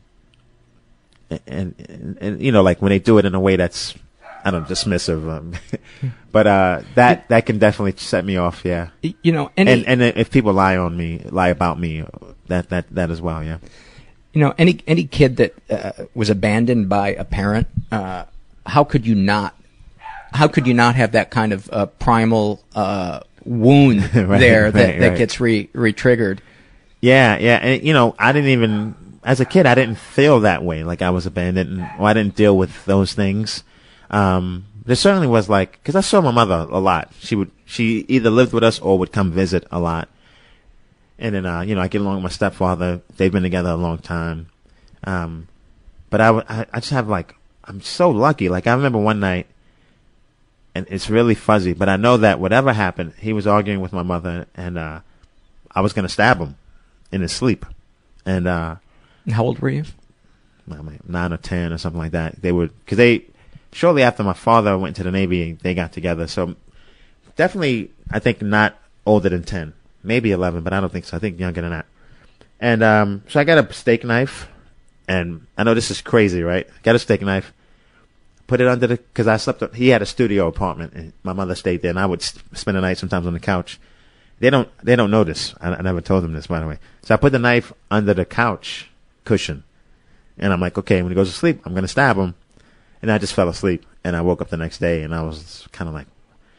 and, and, and you know, like when they do it in a way that's, I don't know, dismissive, um, but uh, that that can definitely set me off. Yeah, you know, any, and and if people lie on me, lie about me, that that that as well. Yeah, you know, any any kid that uh, was abandoned by a parent, uh, how could you not? How could you not have that kind of uh, primal uh, wound right, there that, right, that right. gets re re-triggered? Yeah, yeah, and you know, I didn't even, as a kid, I didn't feel that way, like I was abandoned, and, or I didn't deal with those things. Um, there certainly was like, because I saw my mother a lot. She would, she either lived with us or would come visit a lot. And then, uh, you know, I get along with my stepfather. They've been together a long time. Um, but I, w- I, I just have like, I'm so lucky. Like I remember one night, and it's really fuzzy, but I know that whatever happened, he was arguing with my mother, and uh, I was going to stab him in his sleep. And uh, how old were you? Nine or ten or something like that. They were, because they, shortly after my father went to the Navy, they got together. So definitely, I think not older than ten, maybe eleven, but I don't think so. I think younger than that. And um, so I got a steak knife, and I know this is crazy, right? Got a steak knife. Put it under the, because I slept, he had a studio apartment, and my mother stayed there, and I would spend the night sometimes on the couch. They don't, they don't know this. I, I never told them this, by the way. So I put the knife under the couch cushion, and I'm like, okay, when he goes to sleep, I'm going to stab him. And I just fell asleep, and I woke up the next day, and I was kind of like,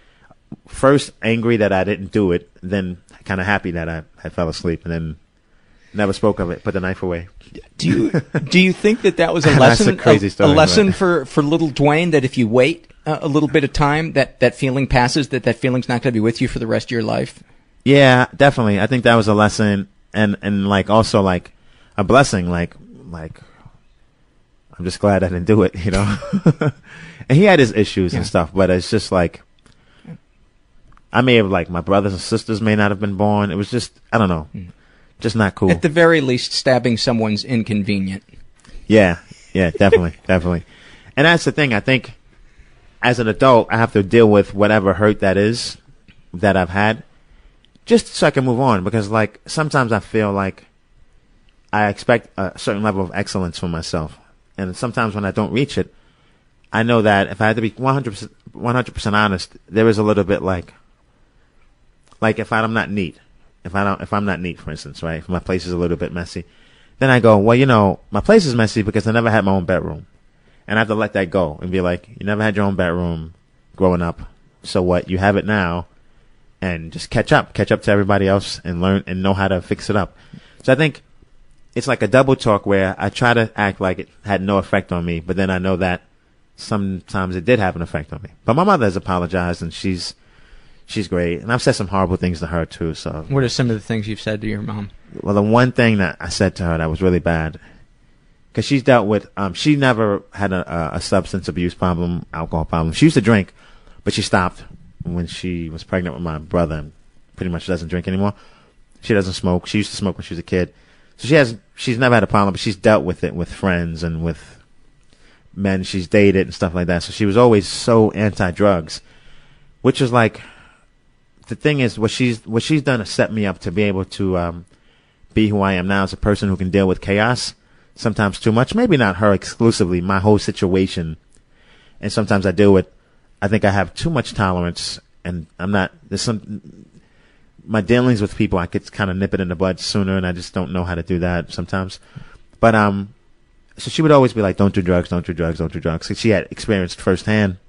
first angry that I didn't do it, then kind of happy that I, I fell asleep, and then never spoke of it, put the knife away. Do you do you think that that was a lesson? That's a crazy story. A, a lesson right? for for little Dwayne, that if you wait uh, a little bit of time, that that feeling passes, that that feeling's not going to be with you for the rest of your life? Yeah, definitely. I think that was a lesson, and and like also like a blessing. Like like I'm just glad I didn't do it, you know. And he had his issues yeah. and stuff, but it's just like I may have like my brothers and sisters may not have been born. It was just I don't know. Mm. Just not cool. At the very least, stabbing someone's inconvenient. Yeah, yeah, definitely, definitely. And that's the thing. I think as an adult, I have to deal with whatever hurt that is that I've had, just so I can move on. Because, like, sometimes I feel like I expect a certain level of excellence from myself, and sometimes when I don't reach it, I know that if I had to be one hundred percent, one hundred percent honest, there is a little bit like, like if I'm not neat, if I don't, if I'm not neat, for instance, right? If my place is a little bit messy, then I go, well, you know, my place is messy because I never had my own bedroom. And I have to let that go and be like, you never had your own bedroom growing up. So what? You have it now, and just catch up, catch up to everybody else and learn and know how to fix it up. So I think it's like a double talk where I try to act like it had no effect on me, but then I know that sometimes it did have an effect on me. But my mother has apologized, and she's she's great. And I've said some horrible things to her too. So what are some of the things you've said to your mom? Well, the one thing that I said to her that was really bad, because she's dealt with, um, she never had a, a substance abuse problem, alcohol problem. She used to drink, but she stopped when she was pregnant with my brother and pretty much doesn't drink anymore. She doesn't smoke. She used to smoke when she was a kid. So she has, she's never had a problem, but she's dealt with it with friends and with men she's dated and stuff like that. So she was always so anti-drugs, which is like, the thing is, what she's what she's done is set me up to be able to um, be who I am now as a person who can deal with chaos, sometimes too much. Maybe not her exclusively, my whole situation. And sometimes I deal with, I think I have too much tolerance, and I'm not, there's some, my dealings with people, I could kind of nip it in the bud sooner, and I just don't know how to do that sometimes. But, um, so she would always be like, don't do drugs, don't do drugs, don't do drugs. She had experienced firsthand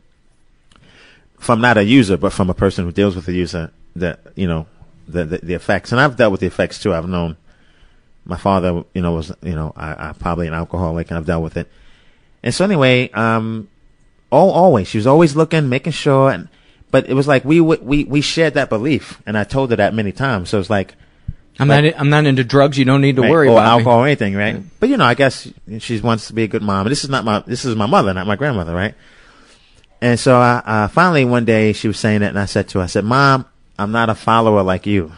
from not a user, but from a person who deals with a user, that, you know, the, the, the effects. And I've dealt with the effects too. I've known my father, you know, was, you know, I, I probably an alcoholic, and I've dealt with it. And so anyway, um, all, always, she was always looking, making sure. And, but it was like, we, we, we shared that belief. And I told her that many times. So it's like, I'm like, not, I'm not into drugs. You don't need to right, worry or about alcohol me. or anything, right? Yeah. But you know, I guess she wants to be a good mom. And this is not my, this is my mother, not my grandmother, right? And so I, uh, finally one day she was saying it, and I said to her, I said, Mom, I'm not a follower like you.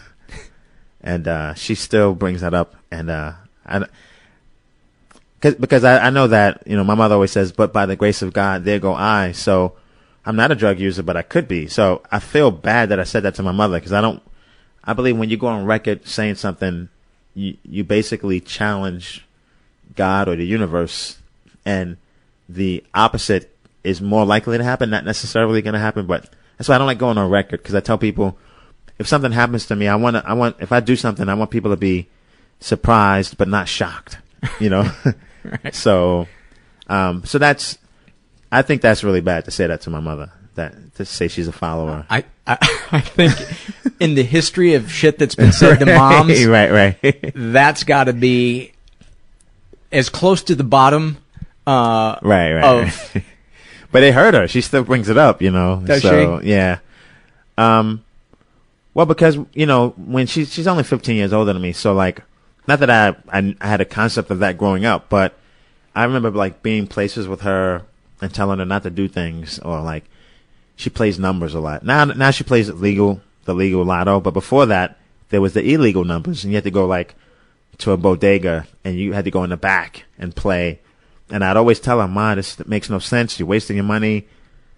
And, uh, she still brings that up. And, uh, I, cause, because I, I know that, you know, my mother always says, but by the grace of God, there go I. So I'm not a drug user, but I could be. So I feel bad that I said that to my mother, because I don't, I believe when you go on record saying something, you, you basically challenge God or the universe, and the opposite is more likely to happen, not necessarily going to happen. But that's why I don't like going on record, because I tell people, if something happens to me, I want to, I want, if I do something, I want people to be surprised but not shocked, you know? Right. So, um, so that's, I think that's really bad to say that to my mother, that to say she's a follower. I, I, I think in the history of shit that's been said to moms, right, right, that's got to be as close to the bottom, uh, right, right. of. But it hurt her. She still brings it up, you know. Does so, she? Yeah. Um, well, because, you know, when she, she's only fifteen years older than me. So, like, not that I, I, I had a concept of that growing up, but I remember, like, being places with her and telling her not to do things, or, like, she plays numbers a lot. Now, now she plays legal, the legal lotto. But before that, there was the illegal numbers, and you had to go, like, to a bodega, and you had to go in the back and play. And I'd always tell her, Ma, this makes no sense. You're wasting your money.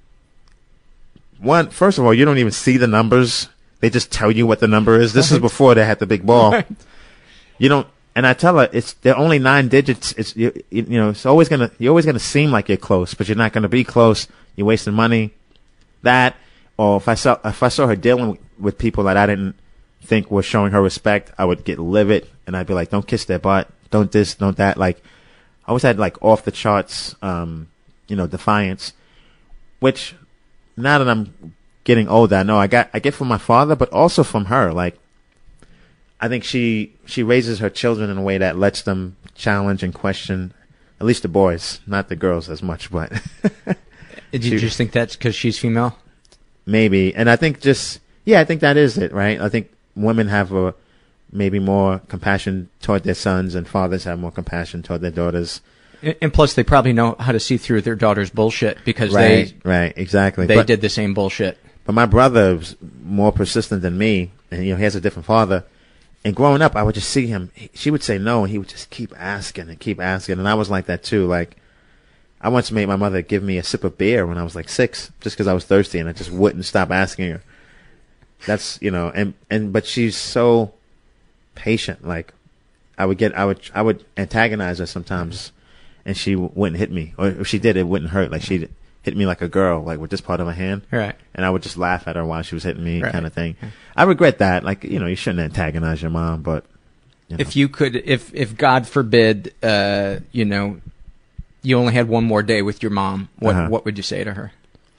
One, first of all, you don't even see the numbers. They just tell you what the number is. This is before they had the big ball. Right. You don't, and I tell her, it's, they're only nine digits. It's, you, you know, it's always gonna, you're always gonna seem like you're close, but you're not gonna be close. You're wasting money. That, or if I saw, if I saw her dealing with, with people that I didn't think were showing her respect, I would get livid, and I'd be like, don't kiss their butt. Don't this, don't that. Like, I always had, like, off the charts, um, you know, defiance, which now that I'm getting older, I know I got, I get from my father, but also from her. Like, I think she, she raises her children in a way that lets them challenge and question, at least the boys, not the girls as much, but. Did you she, just think that's because she's female? Maybe. And I think just, yeah, I think that is it, right? I think women have a, maybe more compassion toward their sons, and fathers have more compassion toward their daughters. And, and plus, they probably know how to see through their daughter's bullshit, because right, they right, exactly. They but, did the same bullshit. But my brother's more persistent than me, and you know he has a different father. And growing up, I would just see him. He, she would say no, and he would just keep asking and keep asking. And I was like that too. Like, I once made my mother give me a sip of beer when I was like six, just because I was thirsty, and I just wouldn't stop asking her. That's, you know, and and but she's so patient. Like, I would get, I would, I would antagonize her sometimes, and she w- wouldn't hit me, or if she did, it wouldn't hurt. Like she'd hit me like a girl, like with this part of my hand, right? And I would just laugh at her while she was hitting me, right. kind of thing. I regret that. Like, you know, you shouldn't antagonize your mom, but you know. If you could, if if God forbid, uh, you know, you only had one more day with your mom, what Uh-huh. what would you say to her?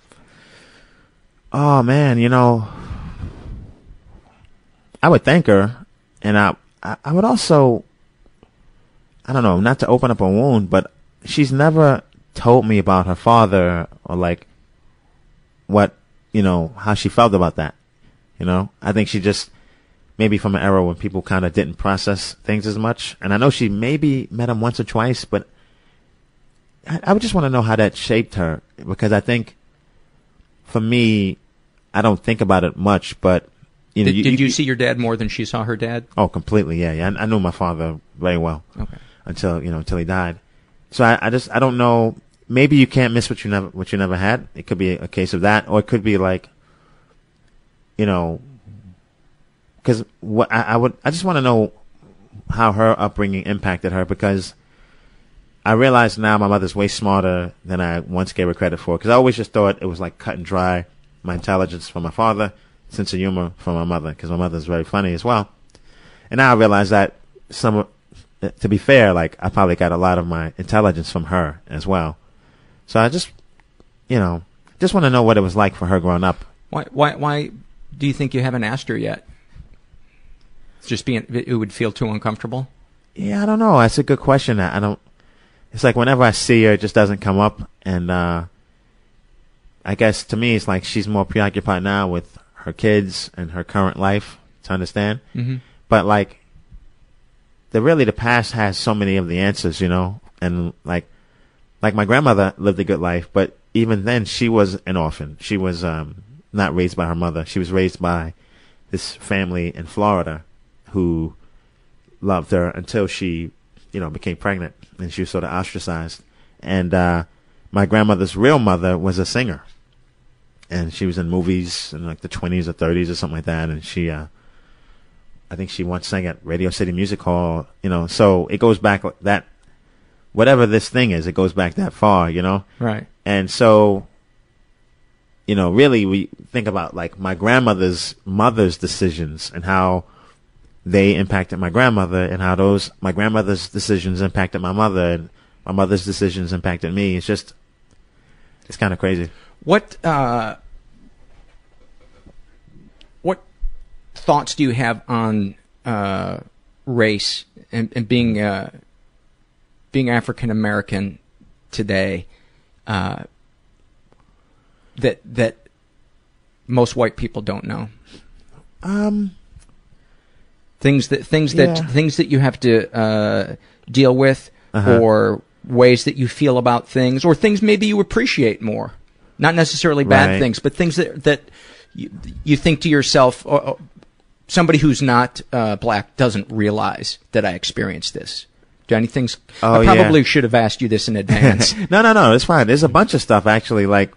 Oh man, you know, I would thank her, and I, I, I would also, I don't know, not to open up a wound, but she's never told me about her father or like what, you know, how she felt about that. You know, I think she just, maybe from an era when people kind of didn't process things as much. And I know she maybe met him once or twice, but I, I would just want to know how that shaped her, because I think for me, I don't think about it much, but you know, did you, did you, you see your dad more than she saw her dad? Oh, completely. Yeah. Yeah. I, I knew my father very well. Okay. Until, you know, until he died. So I, I just, I don't know. Maybe you can't miss what you never, what you never had. It could be a, a case of that, or it could be like, you know, because what I, I would, I just want to know how her upbringing impacted her, because I realize now my mother's way smarter than I once gave her credit for. Because I always just thought it was like cut and dry, my intelligence from my father, sense of humor from my mother, because my mother's very funny as well. And now I realize that some, to be fair, like I probably got a lot of my intelligence from her as well. So I just, you know, just want to know what it was like for her growing up. Why, why, why do you think you haven't asked her yet? It's just being, it would feel too uncomfortable? Yeah, I don't know. That's a good question. I, I don't, it's like whenever I see her, it just doesn't come up. And, uh, I guess to me, it's like she's more preoccupied now with her kids and her current life, to understand. Mm-hmm. But like, the really the past has so many of the answers, you know, and like, like my grandmother lived a good life, but even then she was an orphan. She was um, not raised by her mother. She was raised by this family in Florida who loved her until she, you know, became pregnant, and she was sort of ostracized. And uh, my grandmother's real mother was a singer, and she was in movies in like the twenties or thirties or something like that. And she, uh, I think she once sang at Radio City Music Hall, you know, so it goes back that, whatever this thing is, it goes back that far, you know? Right. And so, you know, really we think about like my grandmother's mother's decisions and how they impacted my grandmother, and how those, my grandmother's decisions impacted my mother, and my mother's decisions impacted me. It's just, it's kind of crazy. What, uh, what thoughts do you have on, uh, race and, and being, uh, being African American today, uh, that, that most white people don't know? Um, things that, things that, yeah. things that you have to, uh, deal with, uh-huh. or ways that you feel about things, or things maybe you appreciate more. Not necessarily bad Right. things, but things that that you, you think to yourself, oh, oh, somebody who's not uh, black doesn't realize that I experienced this. Do any things? Oh, I probably yeah. should have asked you this in advance. no, no, no, it's fine. There's a bunch of stuff actually. Like,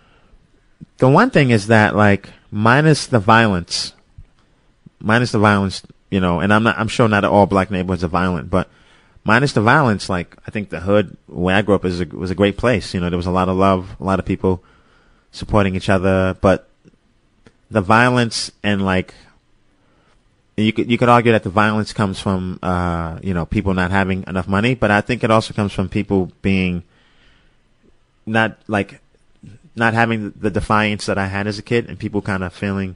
the one thing is that, like, minus the violence, minus the violence, you know, and I'm not, I'm sure not all black neighborhoods are violent, but minus the violence, like, I think the hood where I grew up is a, was a great place. You know, there was a lot of love, a lot of people supporting each other, but the violence and like, you could, you could argue that the violence comes from, uh, you know, people not having enough money, but I think it also comes from people being not like, not having the defiance that I had as a kid, and people kind of feeling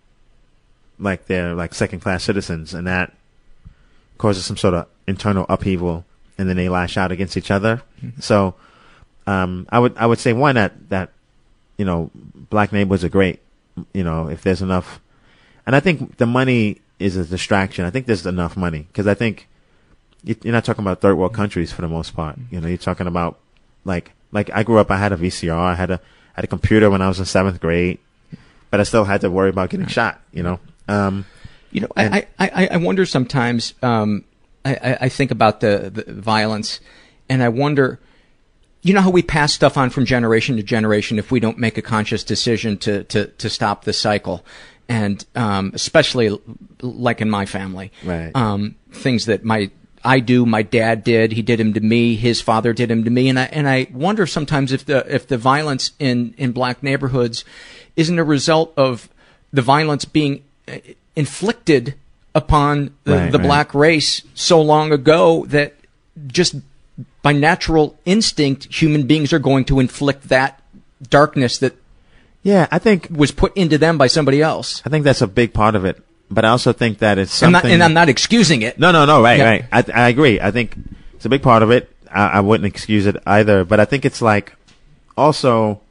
like they're like second class citizens, and that causes some sort of internal upheaval, and then they lash out against each other. Mm-hmm. So, um, I would, I would say one that, that, you know, black neighborhoods are great, you know, if there's enough. And I think the money is a distraction. I think there's enough money, because I think you're not talking about third world countries for the most part. You know, you're talking about like, like I grew up, I had a V C R, I had a, had a computer when I was in seventh grade, but I still had to worry about getting shot, you know? Um, You know, I, I, I wonder sometimes, um, I, I think about the, the violence, and I wonder, you know how we pass stuff on from generation to generation if we don't make a conscious decision to, to, to stop the cycle. And um, especially like in my family, right. um, things that my I do, my dad did, he did him to me, his father did him to me, and I and I wonder sometimes if the if the violence in, in black neighborhoods isn't a result of the violence being inflicted upon the, right, the right. black race so long ago that just by natural instinct, human beings are going to inflict that darkness that yeah, I think was put into them by somebody else. I think that's a big part of it. But I also think that it's I'm something... not, and I'm not excusing it. No, no, no, right, Yeah. right. I, I agree. I think it's a big part of it. I, I wouldn't excuse it either. But I think it's like, also,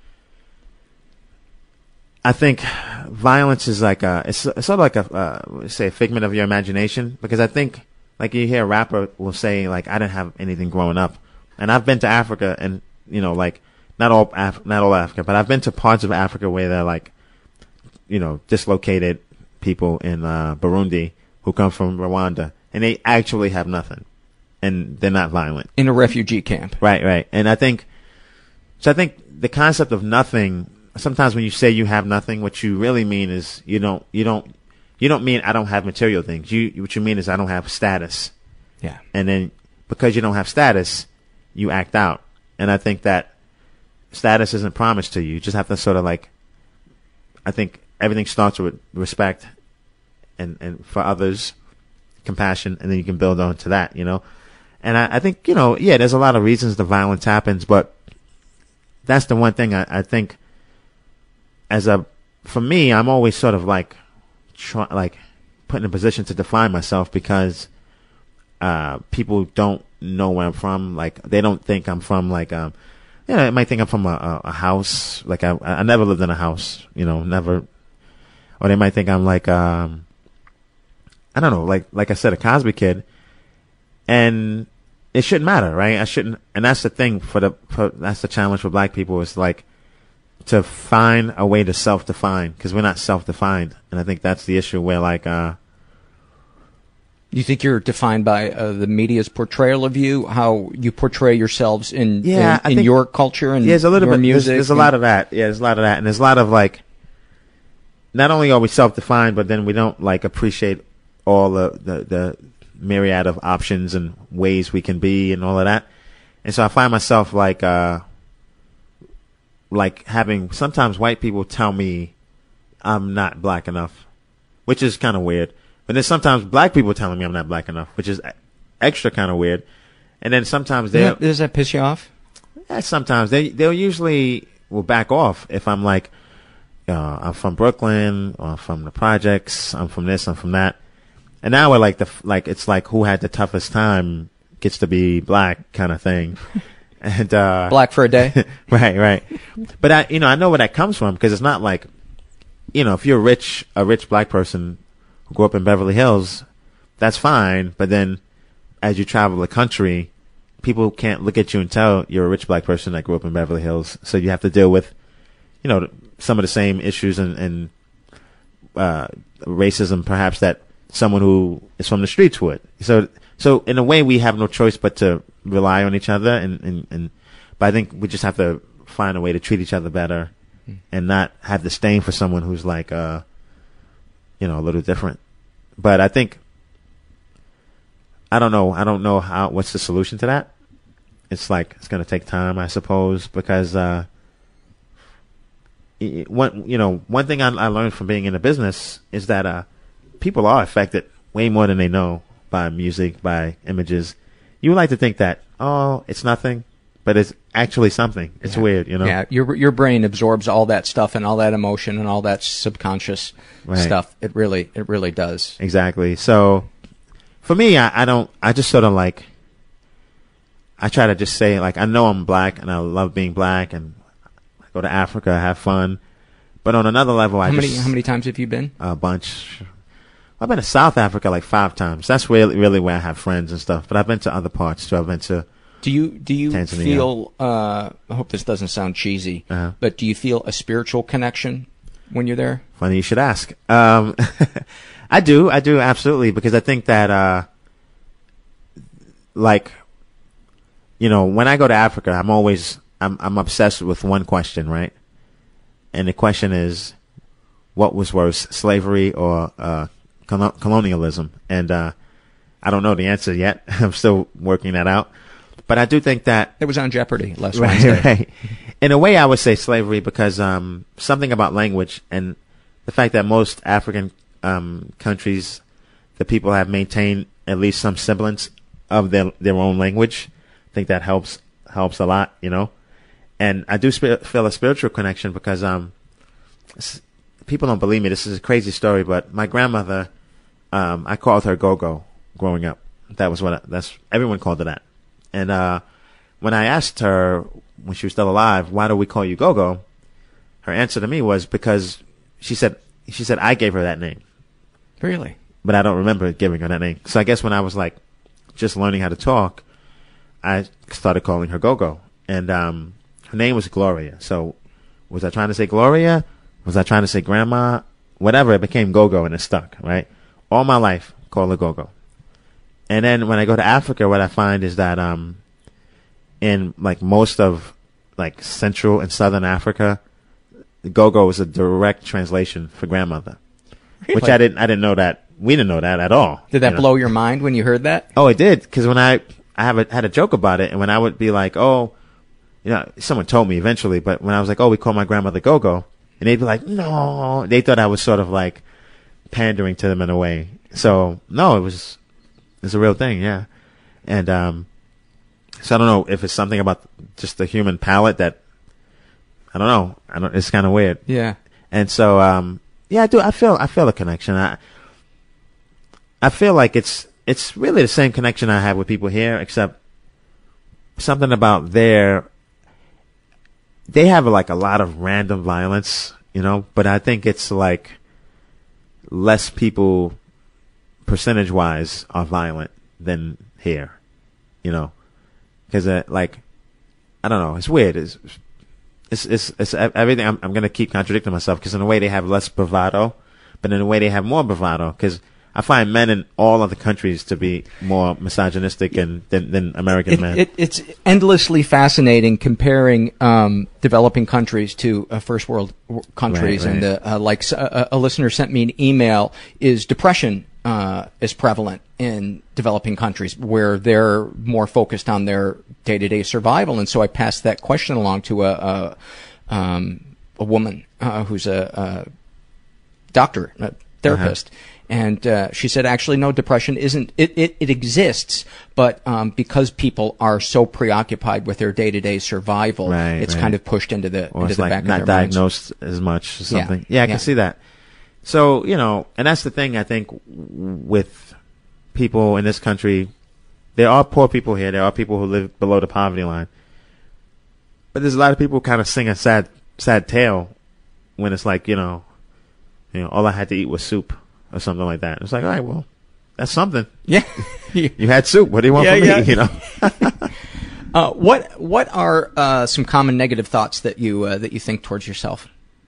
I think violence is like a, it's, it's sort of like a, uh, say, a figment of your imagination. Because I think, like you hear a rapper will say, like, I didn't have anything growing up. And I've been to Africa and, you know, like, not all, Af- not all Africa, but I've been to parts of Africa where they're like, you know, dislocated people in uh, Burundi who come from Rwanda, and they actually have nothing, and they're not violent. In a refugee camp. Right, right. And I think, so I think the concept of nothing, sometimes when you say you have nothing, what you really mean is you don't, you don't, you don't mean I don't have material things. You, what you mean is I don't have status. Yeah. And then because you don't have status, you act out. And I think that status isn't promised to you. You just have to sort of like, I think everything starts with respect and, and for others, compassion, and then you can build on to that, you know? And I, I think, you know, yeah, there's a lot of reasons the violence happens, but that's the one thing I, I think as a, for me, I'm always sort of like, try, like put in a position to define myself because, uh, people don't know where I'm from. Like, they don't think I'm from like, um, yeah, they might think I'm from a, a, a house. Like I, I never lived in a house, you know, never. Or they might think I'm like, um, I don't know, like like I said, a Cosby kid, and it shouldn't matter, right? I shouldn't, and that's the thing for the, for, that's the challenge for black people is like to find a way to self-define because we're not self-defined, and I think that's the issue where like, uh, you think you're defined by uh, the media's portrayal of you, how you portray yourselves in yeah, in, in think, your culture and yeah, there's a little your bit, music. There's, there's a lot of that. Yeah, there's a lot of that, and there's a lot of like. Not only are we self-defined, but then we don't like appreciate all the, the, the myriad of options and ways we can be and all of that. And so I find myself like, uh, like having sometimes white people tell me I'm not black enough, which is kind of weird. But then sometimes black people telling me I'm not black enough, which is extra kind of weird. And then sometimes they does that piss you off? Yeah, sometimes they they'll usually will back off if I'm like. Uh, I'm from Brooklyn, or I'm from the projects, I'm from this, I'm from that. And now we're like the, like, it's like who had the toughest time gets to be black kind of thing. And, uh, black for a day. Right, right. But I, you know, I know where that comes from because it's not like, you know, if you're rich, a rich black person who grew up in Beverly Hills, that's fine. But then as you travel the country, people can't look at you and tell you're a rich black person that grew up in Beverly Hills. So you have to deal with, you know, some of the same issues and, and uh, racism, perhaps, that someone who is from the streets would. So, so in a way, we have no choice but to rely on each other, and, and, and but I think we just have to find a way to treat each other better, mm. and not have disdain for someone who's like, uh, you know, a little different. But I think, I don't know, I don't know how. What's the solution to that? It's like it's going to take time, I suppose, because. Uh, One, you know, one thing I, I learned from being in the business is that uh, people are affected way more than they know by music, by images. You would like to think that, oh, it's nothing, but it's actually something. It's yeah. weird, you know? Yeah, your your brain absorbs all that stuff and all that emotion and all that subconscious right. stuff. It really, it really does. Exactly. So, for me, I, I don't, I just sort of like, I try to just say, like, I know I'm black and I love being black and go to Africa, have fun. But on another level, how I many, just... How many times have you been? A bunch. I've been to South Africa like five times. That's really, really where I have friends and stuff. But I've been to other parts, too. I've been to Do you, do you Tanzania. feel, uh, I hope this doesn't sound cheesy, uh-huh. but do you feel a spiritual connection when you're there? Funny you should ask. Um, I do. I do, absolutely. Because I think that, uh, like, you know, when I go to Africa, I'm always... I'm I'm obsessed with one question, right? And the question is, what was worse, slavery or uh, col- colonialism? And uh, I don't know the answer yet. I'm still working that out. But I do think that it was on Jeopardy last right, Wednesday. Right. In a way, I would say slavery because um, something about language and the fact that most African um, countries, the people have maintained at least some semblance of their their own language. I think that helps helps a lot, you know. And I do sp- feel a spiritual connection because um, people don't believe me. This is a crazy story, but my grandmother, um, I called her Go-Go growing up. That was what I, that's everyone called her that. And uh, when I asked her when she was still alive, why do we call you Go-Go? Her answer to me was because she said she said I gave her that name. Really? But I don't remember giving her that name. So I guess when I was like just learning how to talk, I started calling her Go-Go. And um, her name was Gloria. So was I trying to say Gloria? Was I trying to say Grandma? Whatever, it became Go-Go and it stuck, right? All my life, call her Go-Go. And then when I go to Africa, what I find is that um, in like most of like Central and Southern Africa, Go-Go is a direct translation for grandmother, really? Which I didn't I didn't know that. We didn't know that at all. Did that you know? blow your mind when you heard that? Oh, it did. Because when I I have a, had a joke about it, and when I would be like, oh, you know, someone told me eventually, but when I was like, oh, we call my grandmother Go-Go, and they'd be like, no, they thought I was sort of like pandering to them in a way. So no, it was. It's a real thing, yeah. And um, so I don't know if it's something about just the human palate that I don't know. I don't. It's kind of weird. Yeah. And so um, yeah, I do. I feel I feel a connection. I I feel like it's it's really the same connection I have with people here, except something about their they have like a lot of random violence, you know. But I think it's like less people. Percentage-wise, are violent than here, you know, because uh, like I don't know, it's weird. It's it's it's, it's everything. I'm, I'm gonna keep contradicting myself because in a way they have less bravado, but in a way they have more bravado because I find men in all other countries to be more misogynistic and, than than American it, men. It, it's endlessly fascinating comparing um, developing countries to uh, first world countries, right, right. and uh, uh, like uh, a listener sent me an email: is depression uh, is prevalent in developing countries where they're more focused on their day-to-day survival? And so I passed that question along to a a, um, a woman uh, who's a, a doctor, a therapist. Uh-huh. And uh, she said, actually, no, depression isn't, it, it, it exists, but um, because people are so preoccupied with their day-to-day survival, right, it's right. kind of pushed into the, or into it's the like back not of their diagnosed minds. as much or something. Yeah, yeah I yeah. can see that. So, you know, and that's the thing, I think, with people in this country, there are poor people here. There are people who live below the poverty line. But there's a lot of people who kind of sing a sad, sad tale when it's like, you know, you know, all I had to eat was soup. Or something like that. It's like, all right, well, that's something. Yeah, you had soup. What do you want yeah, from yeah. me? You know. uh, what What are uh, some common negative thoughts that you uh, that you think towards yourself?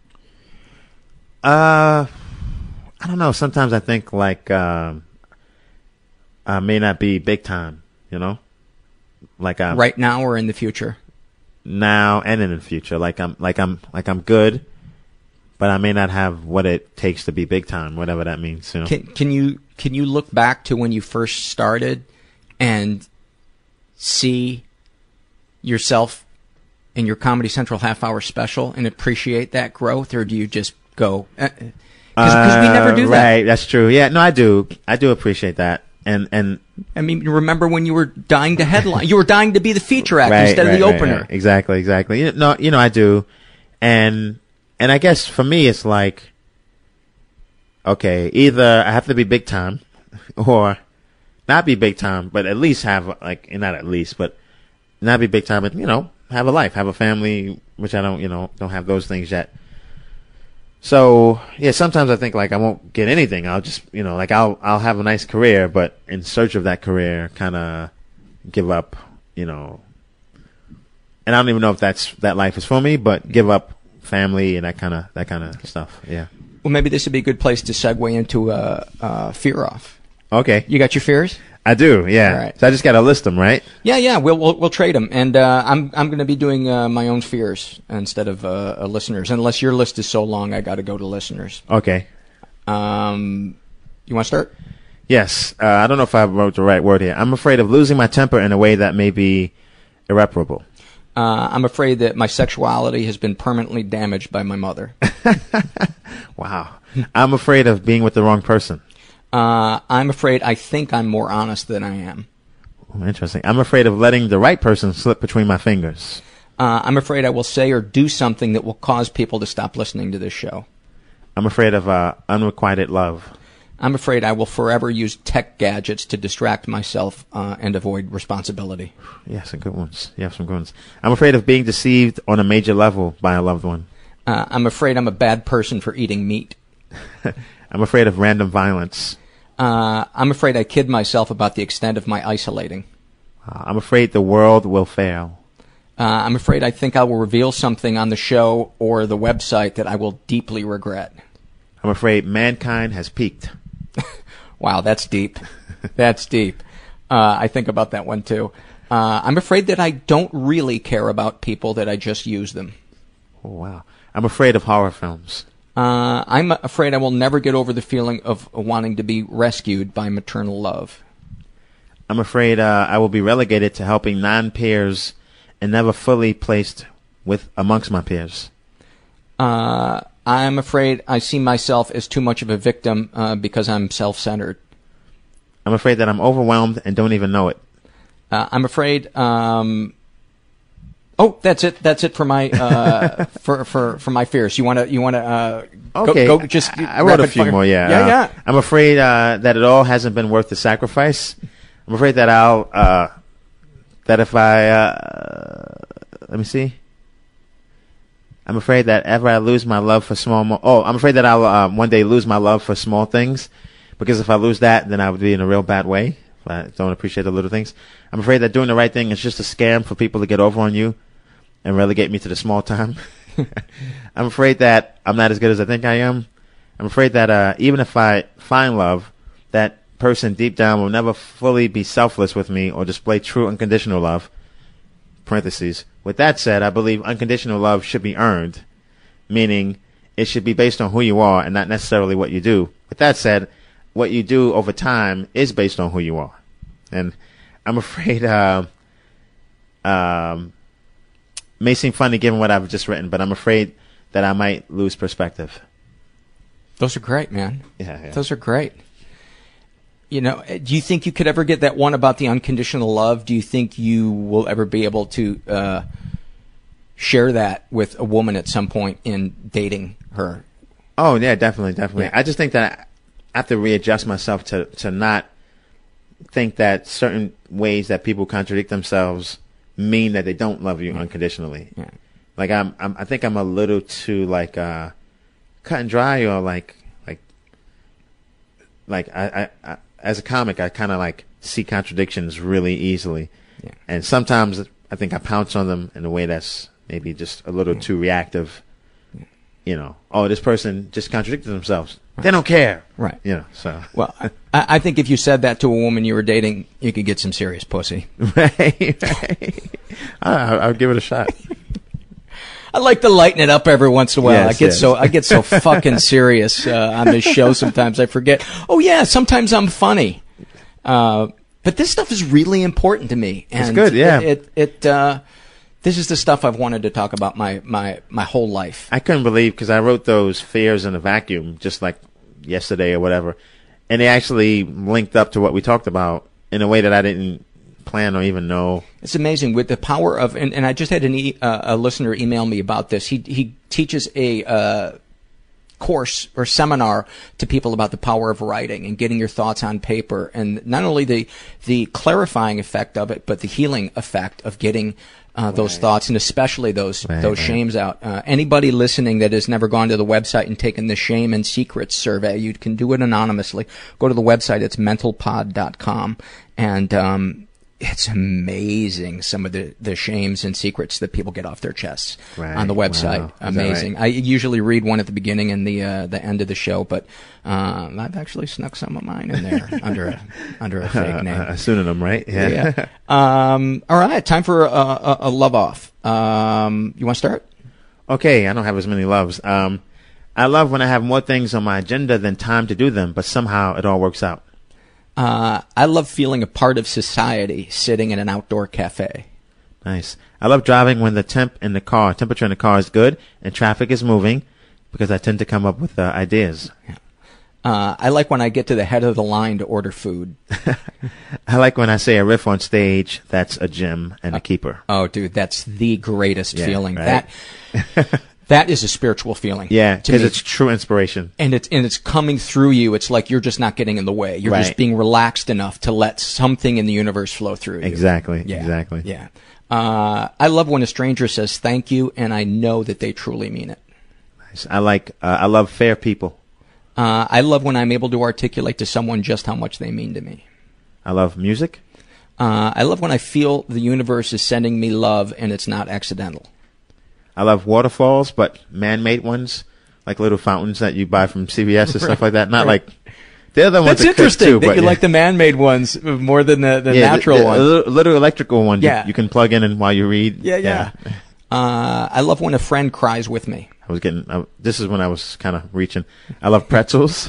Uh, I don't know. Sometimes I think like um, I may not be big time. You know, like I'm right now or in the future. Now and in the future, like I'm like I'm like I'm good. But I may not have what it takes to be big time, whatever that means. You know? Can, can you can you look back to when you first started and see yourself in your Comedy Central half hour special and appreciate that growth, or do you just go? Because uh, we never do that. Right, that's true. Yeah, no, I do. I do appreciate that. And and I mean, remember when you were dying to headline? You were dying to be the feature act right, instead right, of the right, opener. Right. Exactly, exactly. You know, no, you know, I do, and. And I guess for me, it's like, okay, either I have to be big time or not be big time, but at least have, like, not at least, but not be big time, but, you know, have a life, have a family, which I don't, you know, don't have those things yet. So, yeah, sometimes I think, like, I won't get anything. I'll just, you know, like, I'll, I'll have a nice career, but in search of that career, kind of give up, you know, and I don't even know if that's, that life is for me, but give up family and that kind of that kind of stuff. Yeah. Well, maybe this would be a good place to segue into uh, uh, fear off. Okay. You got your fears? I do. Yeah. All right. So I just got to list them, right? Yeah, yeah. We'll we'll, we'll trade them, and uh, I'm I'm going to be doing uh, my own fears instead of uh, uh, listeners. Unless your list is so long, I got to go to listeners. Okay. Um, you want to start? Yes. Uh, I don't know if I wrote the right word here. I'm afraid of losing my temper in a way that may be irreparable. Uh, I'm afraid that my sexuality has been permanently damaged by my mother. Wow. I'm afraid of being with the wrong person. Uh, I'm afraid I think I'm more honest than I am. Oh, interesting. I'm afraid of letting the right person slip between my fingers. Uh, I'm afraid I will say or do something that will cause people to stop listening to this show. I'm afraid of uh, unrequited love. I'm afraid I will forever use tech gadgets to distract myself uh, and avoid responsibility. Yeah, some good ones. Yeah, some good ones. I'm afraid of being deceived on a major level by a loved one. Uh, I'm afraid I'm a bad person for eating meat. I'm afraid of random violence. Uh, I'm afraid I kid myself about the extent of my isolating. Uh, I'm afraid the world will fail. Uh, I'm afraid I think I will reveal something on the show or the website that I will deeply regret. I'm afraid mankind has peaked. Wow, that's deep. That's deep. Uh, I think about that one too. Uh, I'm afraid that I don't really care about people, that I just use them. Oh, wow. I'm afraid of horror films. Uh, I'm afraid I will never get over the feeling of wanting to be rescued by maternal love. I'm afraid uh, I will be relegated to helping non-peers and never fully placed with amongst my peers. Uh, I'm afraid I see myself as too much of a victim uh, because I'm self-centered. I'm afraid that I'm overwhelmed and don't even know it. Uh, I'm afraid. Um, oh, that's it. That's it for my uh, for for for my fears. You want to you want to uh, okay? Go, go just I, I wrote a few fire. more. Yeah, yeah, uh, yeah. I'm afraid uh, that it all hasn't been worth the sacrifice. I'm afraid that I'll uh, that if I uh, let me see. I'm afraid that ever I lose my love for small. Mo- oh, I'm afraid that I'll um, one day lose my love for small things, because if I lose that, then I would be in a real bad way. If I don't appreciate the little things. I'm afraid that doing the right thing is just a scam for people to get over on you and relegate me to the small time. I'm afraid that I'm not as good as I think I am. I'm afraid that uh, even if I find love, that person deep down will never fully be selfless with me or display true unconditional love. Parentheses. With that said, I believe unconditional love should be earned, meaning it should be based on who you are and not necessarily what you do. With that said, what you do over time is based on who you are. And I'm afraid, uh, um, may seem funny given what I've just written, but I'm afraid that I might lose perspective. Those are great, man. Yeah, yeah. Those are great. You know, do you think you could ever get that one about the unconditional love? Do you think you will ever be able to uh, share that with a woman at some point in dating her? Oh, yeah, definitely, definitely. Yeah. I just think that I have to readjust myself to, to not think that certain ways that people contradict themselves mean that they don't love you yeah. unconditionally. Yeah. Like, I'm, I'm, I think I'm a little too, like, uh, cut and dry, or like, like, like I, I, I as a comic, I kind of like see contradictions really easily. Yeah. And sometimes I think I pounce on them in a way that's maybe just a little yeah. too reactive. Yeah. You know, oh, this person just contradicted themselves. Right. They don't care. Right. You know, so. Well, I, I think if you said that to a woman you were dating, you could get some serious pussy. Right, right. I'll, I'll give it a shot. I like to lighten it up every once in a while. Yes, I get yes. so I get so fucking serious uh, on this show. Sometimes I forget. Oh yeah, sometimes I'm funny. Uh, but this stuff is really important to me. And it's good. Yeah. It it, it uh, this is the stuff I've wanted to talk about my my my whole life. I couldn't believe, because I wrote those fears in a vacuum just like yesterday or whatever, and they actually linked up to what we talked about in a way that I didn't plan or even know. It's amazing with the power of, and, and I just had an e, uh, a listener email me about this. He he teaches a uh, course or seminar to people about the power of writing and getting your thoughts on paper, and not only the the clarifying effect of it, but the healing effect of getting uh, those right. thoughts, and especially those right, those right. shames out. Uh, anybody listening that has never gone to the website and taken the Shame and Secrets survey, you can do it anonymously. Go to the website. It's mental pod dot com, and um, it's amazing, some of the, the shames and secrets that people get off their chests right. on the website. Wow. Amazing. Right? I usually read one at the beginning and the uh, the end of the show, but uh, I've actually snuck some of mine in there under a under a fake name. Uh, a pseudonym, right? Yeah. yeah. Um, all right, time for a, a, a love off. Um, you want to start? Okay, I don't have as many loves. Um, I love when I have more things on my agenda than time to do them, but somehow it all works out. Uh, I love feeling a part of society sitting in an outdoor cafe. Nice. I love driving when the temp in the car, temperature in the car is good and traffic is moving, because I tend to come up with uh, ideas. Yeah. Uh, I like when I get to the head of the line to order food. I like when I say a riff on stage, that's a gem and a keeper. Oh, dude, that's the greatest yeah, feeling. Right? That that is a spiritual feeling. Yeah, because it's true inspiration. And it's and it's coming through you. It's like you're just not getting in the way. You're right. just being relaxed enough to let something in the universe flow through you. Exactly. Yeah, exactly. Yeah. Uh, I love when a stranger says thank you, and I know that they truly mean it. Nice. I like. Uh, I love fair people. Uh, I love when I'm able to articulate to someone just how much they mean to me. I love music. Uh, I love when I feel the universe is sending me love and it's not accidental. I love waterfalls, but man-made ones, like little fountains that you buy from C V S and stuff like that. Not right. like the other ones. That's interesting too, that but, you yeah. like the man-made ones more than the, the yeah, natural the, the, ones. Little, little electrical ones yeah. you, you can plug in and while you read. Yeah, yeah. yeah. Uh, I love when a friend cries with me. I was getting. I, this is when I was kind of reaching. I love pretzels.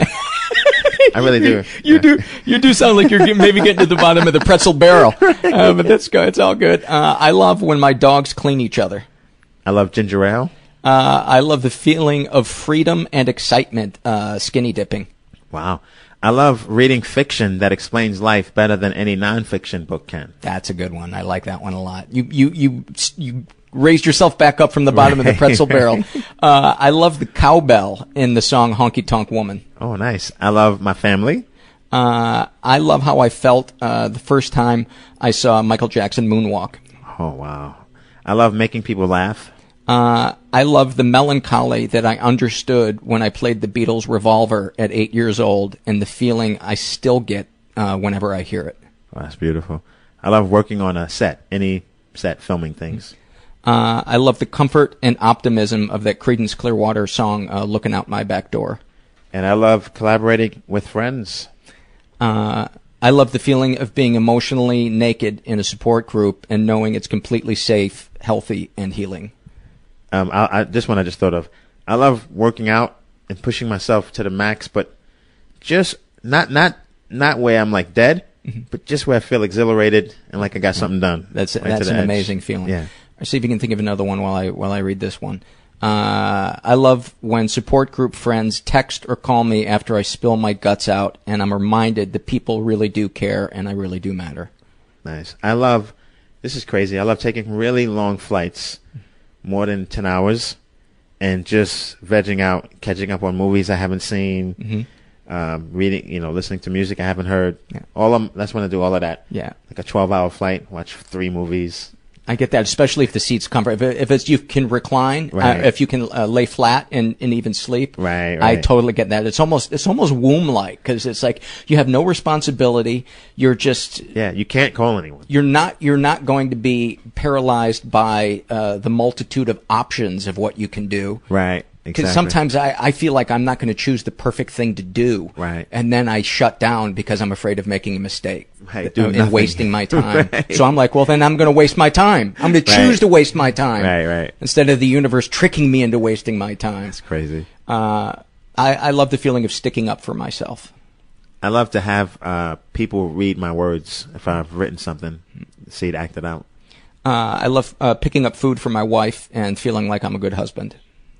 I really do. You yeah. do. You do sound like you're maybe getting to the bottom of the pretzel barrel, uh, but that's good. It's all good. Uh, I love when my dogs clean each other. I love ginger ale. Uh, I love the feeling of freedom and excitement. Uh, skinny dipping. Wow. I love reading fiction that explains life better than any nonfiction book can. That's a good one. I like that one a lot. You you you you. raised yourself back up from the bottom right. of the pretzel barrel. Uh, I love the cowbell in the song Honky Tonk Woman. Oh, nice. I love my family. Uh, I love how I felt uh, the first time I saw Michael Jackson moonwalk. Oh, wow. I love making people laugh. Uh, I love the melancholy that I understood when I played the Beatles' Revolver at eight years old, and the feeling I still get uh, whenever I hear it. Oh, that's beautiful. I love working on a set, any set, filming things. Uh, I love the comfort and optimism of that Creedence Clearwater song, uh, Looking Out My Back Door. And I love collaborating with friends. Uh, I love the feeling of being emotionally naked in a support group and knowing it's completely safe, healthy, and healing. Um, I, I, this one I just thought of. I love working out and pushing myself to the max, but just not not not where I'm like dead, mm-hmm. but just where I feel exhilarated and like I got something done. That's right that's an edge. amazing feeling. Yeah. I'll see if you can think of another one while I while I read this one. Uh, I love when support group friends text or call me after I spill my guts out, and I'm reminded that people really do care and I really do matter. Nice. I love, this is crazy, I love taking really long flights, more than ten hours, and just vegging out, catching up on movies I haven't seen, mm-hmm. um, reading, you know, listening to music I haven't heard. Yeah. All of, that's when I do all of that. Yeah. Like a twelve-hour flight, watch three movies. I get that, especially if the seat's comfort. If, it, if it's you can recline, right. uh, if you can uh, lay flat and, and even sleep. Right, right. I totally get that. It's almost it's almost womb-like because it's like you have no responsibility. You're just yeah. You can't call anyone. You're not you're not going to be paralyzed by uh, the multitude of options of what you can do. Right. Because exactly. sometimes I, I feel like I'm not going to choose the perfect thing to do. Right. And then I shut down because I'm afraid of making a mistake. Right. Uh, and wasting my time. Right. So I'm like, well, then I'm going to waste my time. I'm going to choose right. to waste my time. Right, right. Instead of the universe tricking me into wasting my time. That's crazy. Uh, I, I love the feeling of sticking up for myself. I love to have uh, people read my words if I've written something, see it acted out. Uh, I love uh, picking up food for my wife and feeling like I'm a good husband.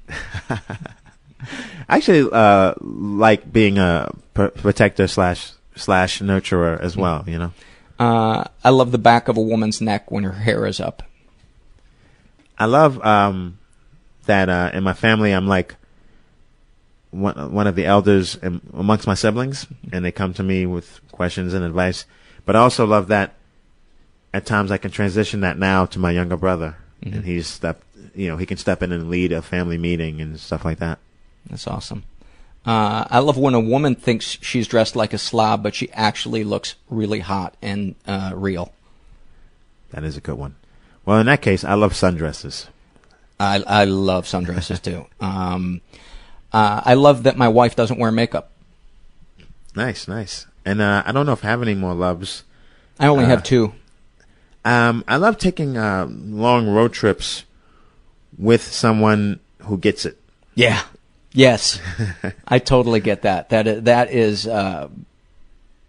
I actually uh, like being a pr- protector slash slash nurturer as well, you know. Uh, I love the back of a woman's neck when her hair is up. I love um, that uh, in my family I'm like one, one of the elders in, amongst my siblings, and they come to me with questions and advice. But I also love that at times I can transition that now to my younger brother, mm-hmm. and he's step, you know, he can step in and lead a family meeting and stuff like that. That's awesome. Uh, I love when a woman thinks she's dressed like a slob, but she actually looks really hot and uh, real. That is a good one. Well, in that case, I love sundresses. I I love sundresses too. Um, uh, I love that my wife doesn't wear makeup. Nice, nice. And uh, I don't know if I have any more loves. I only uh, have two. Um, I love taking uh, long road trips with someone who gets it. Yeah. Yes. I totally get that. That that is uh,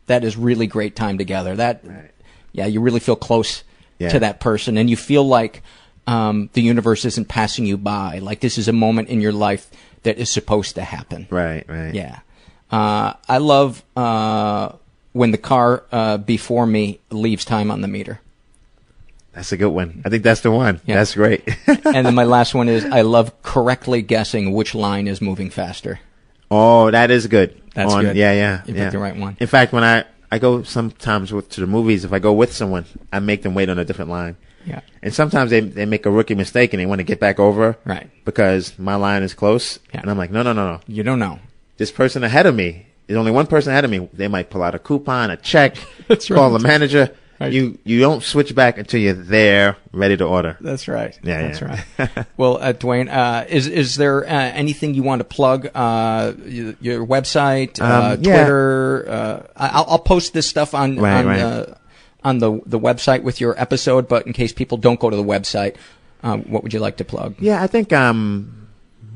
that is really great time together. That, Right. yeah, you really feel close Yeah. to that person, and you feel like um, the universe isn't passing you by. Like this is a moment in your life that is supposed to happen. Right, right. Yeah. Uh, I love uh, when the car uh, before me leaves time on the meter. That's a good one. I think that's the one. Yeah. That's great. And then my last one is I love correctly guessing which line is moving faster. Oh, that is good. That's On, good. Yeah, yeah. You picked yeah. the right one. In fact, when I, I go sometimes with, to the movies, if I go with someone, I make them wait on a different line. Yeah. And sometimes they they make a rookie mistake and they want to get back over. Right. Because my line is close. Yeah. And I'm like, no, no, no, no. You don't know. This person ahead of me, there's only one person ahead of me. They might pull out a coupon, a check, That's call right. the manager. Right. You you don't switch back until you're there, ready to order. That's right. Yeah, That's yeah. right. Well, uh, Dwayne, uh, is is there uh, anything you want to plug? Uh, your, your website, uh, Um, yeah. Twitter. Uh, I'll, I'll post this stuff on Right, on, right. Uh, on the the website with your episode. But in case people don't go to the website, um, what would you like to plug? Yeah, I think um,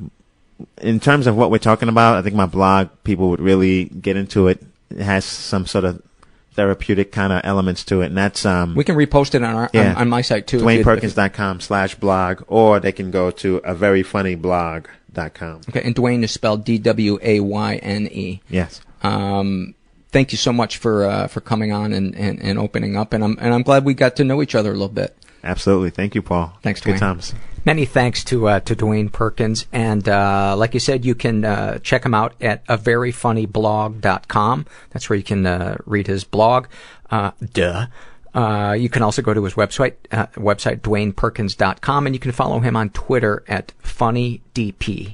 in terms of what we're talking about, I think my blog, people would really get into it. It has some sort of therapeutic kind of elements to it, and that's um, We can repost it on our yeah, on, on my site too. if Dwayne you- Perkins dot com slash blog, or they can go to a very funny blog dot com. Okay, and Dwayne is spelled D W A Y N E. Yes. Um, thank you so much for uh, for coming on and, and, and opening up, and I'm and I'm glad we got to know each other a little bit. Absolutely. Thank you, Paul. Thanks, Good Dwayne. times. Many thanks to uh, to Dwayne Perkins, and uh, like you said, you can uh, check him out at a very funny blog dot com. That's where you can uh, read his blog. Uh, duh. Uh, you can also go to his website, uh, website Dwayne Perkins dot com, and you can follow him on Twitter at funny D P.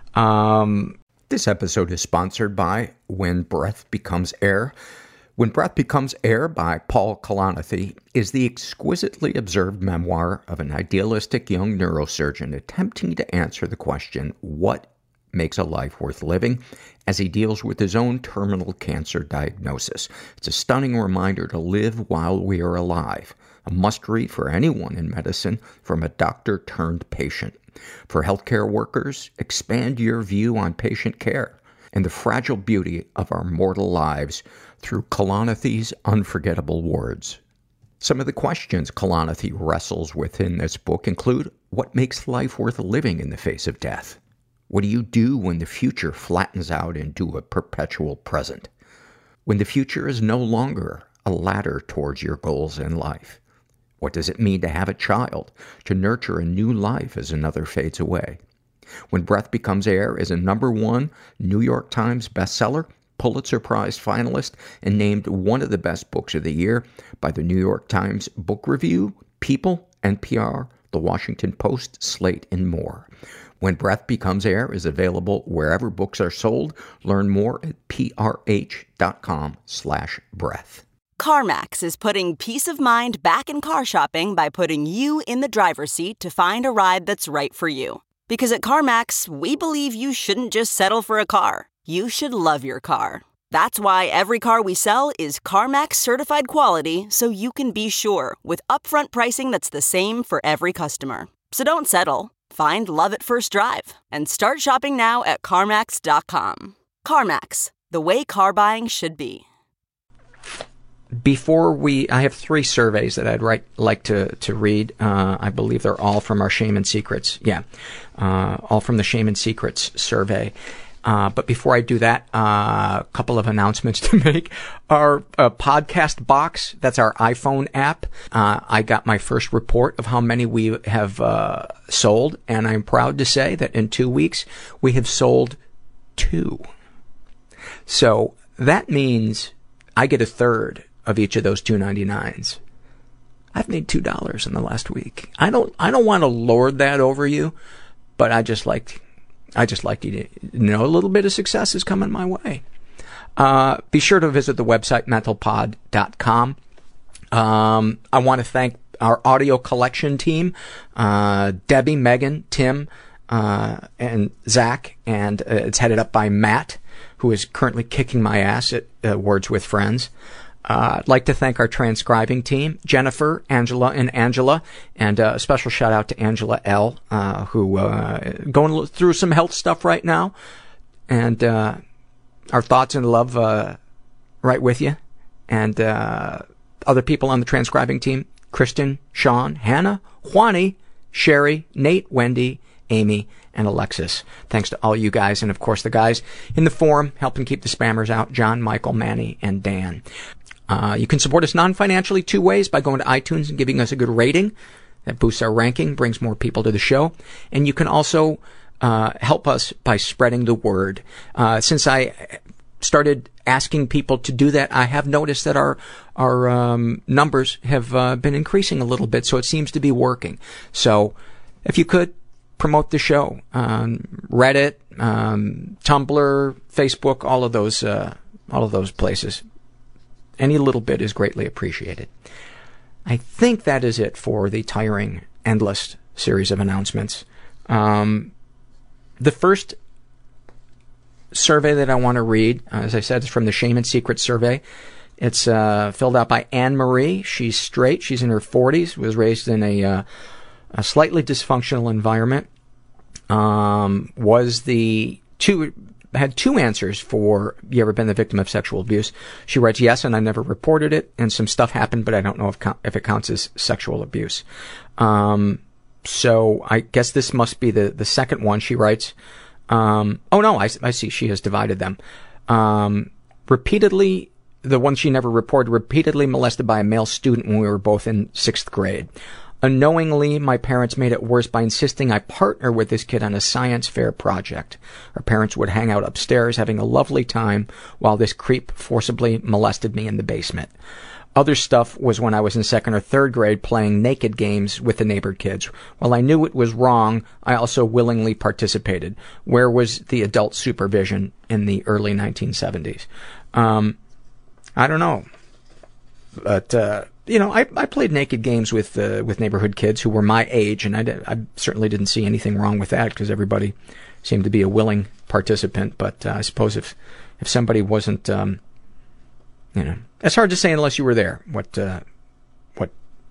Um, this episode is sponsored by When Breath Becomes Air. When Breath Becomes Air by Paul Kalanithi is the exquisitely observed memoir of an idealistic young neurosurgeon attempting to answer the question, what makes a life worth living, as he deals with his own terminal cancer diagnosis. It's a stunning reminder to live while we are alive. A must-read for anyone in medicine from a doctor-turned-patient. For healthcare workers, expand your view on patient care and the fragile beauty of our mortal lives through Kalanithi's unforgettable words. Some of the questions Kalanithi wrestles with in this book include, what makes life worth living in the face of death? What do you do when the future flattens out into a perpetual present? When the future is no longer a ladder towards your goals in life? What does it mean to have a child, to nurture a new life as another fades away? When Breath Becomes Air is a number one New York Times bestseller, Pulitzer Prize finalist, and named one of the best books of the year by the New York Times Book Review, People, N P R, The Washington Post, Slate, and more. When Breath Becomes Air is available wherever books are sold. Learn more at prh.com slash breath. CarMax is putting peace of mind back in car shopping by putting you in the driver's seat to find a ride that's right for you. Because at CarMax, we believe you shouldn't just settle for a car. You should love your car. That's why every car we sell is CarMax certified quality, so you can be sure with upfront pricing that's the same for every customer. So don't settle. Find love at first drive and start shopping now at CarMax dot com. CarMax, the way car buying should be. Before we, I have three surveys that I'd write, like to, to read. Uh, I believe they're all from our Shame and Secrets. Yeah. Uh, all from the Shame and Secrets survey. Uh, but before I do that, uh, a couple of announcements to make. Our uh, podcast box, that's our iPhone app. Uh, I got my first report of how many we have uh, sold, and I'm proud to say that in two weeks we have sold two. So that means I get a third of each of those two ninety-nines. I've made two dollars in the last week. I don't, I don't want to lord that over you, but I just like, I just like you to know a little bit of success is coming my way. Uh, be sure to visit the website mental pod dot com. Um, I want to thank our audio collection team, uh, Debbie, Megan, Tim, uh, and Zach, and uh, it's headed up by Matt, who is currently kicking my ass at uh, Words with Friends. Uh, I'd like to thank our transcribing team, Jennifer, Angela, and Angela, and uh, a special shout out to Angela L., uh, who uh, going through some health stuff right now, and uh, our thoughts and love uh, right with you. And uh, other people on the transcribing team, Kristen, Sean, Hannah, Juani, Sherry, Nate, Wendy, Amy, and Alexis. Thanks to all you guys, and of course the guys in the forum helping keep the spammers out, John, Michael, Manny, and Dan. Uh, you can support us non-financially two ways, by going to iTunes and giving us a good rating. That boosts our ranking, brings more people to the show. And you can also uh, help us by spreading the word. Uh, since I started asking people to do that, I have noticed that our our um, numbers have uh, been increasing a little bit, so it seems to be working. So if you could, promote the show. Um, Reddit, um, Tumblr, Facebook, all of those, uh, all of those places. Any little bit is greatly appreciated. I think that is it for the tiring, endless series of announcements. Um, the first survey that I want to read, uh, as I said, is from the Shame and Secrets survey. It's uh, filled out by Anne Marie. She's straight. She's in her forties. Was raised in a, uh, a slightly dysfunctional environment. Um, was the two had two answers for, you ever been the victim of sexual abuse? She writes, yes, and I never reported it, and some stuff happened, but I don't know if if it counts as sexual abuse. Um, so I guess this must be the, the second one. She writes, um, oh no, I, I see, she has divided them. Um, repeatedly, the one she never reported, repeatedly molested by a male student when we were both in sixth grade. Unknowingly, my parents made it worse by insisting I partner with this kid on a science fair project. Our parents would hang out upstairs having a lovely time while this creep forcibly molested me in the basement. Other stuff was when I was in second or third grade playing naked games with the neighbor kids. While I knew it was wrong, I also willingly participated. Where was the adult supervision in the early nineteen seventies? Um, I don't know. But, uh, you know, I, I played naked games with uh, with neighborhood kids who were my age, and I, did, I certainly didn't see anything wrong with that because everybody seemed to be a willing participant. But uh, I suppose if if somebody wasn't, um, you know, it's hard to say unless you were there what uh, what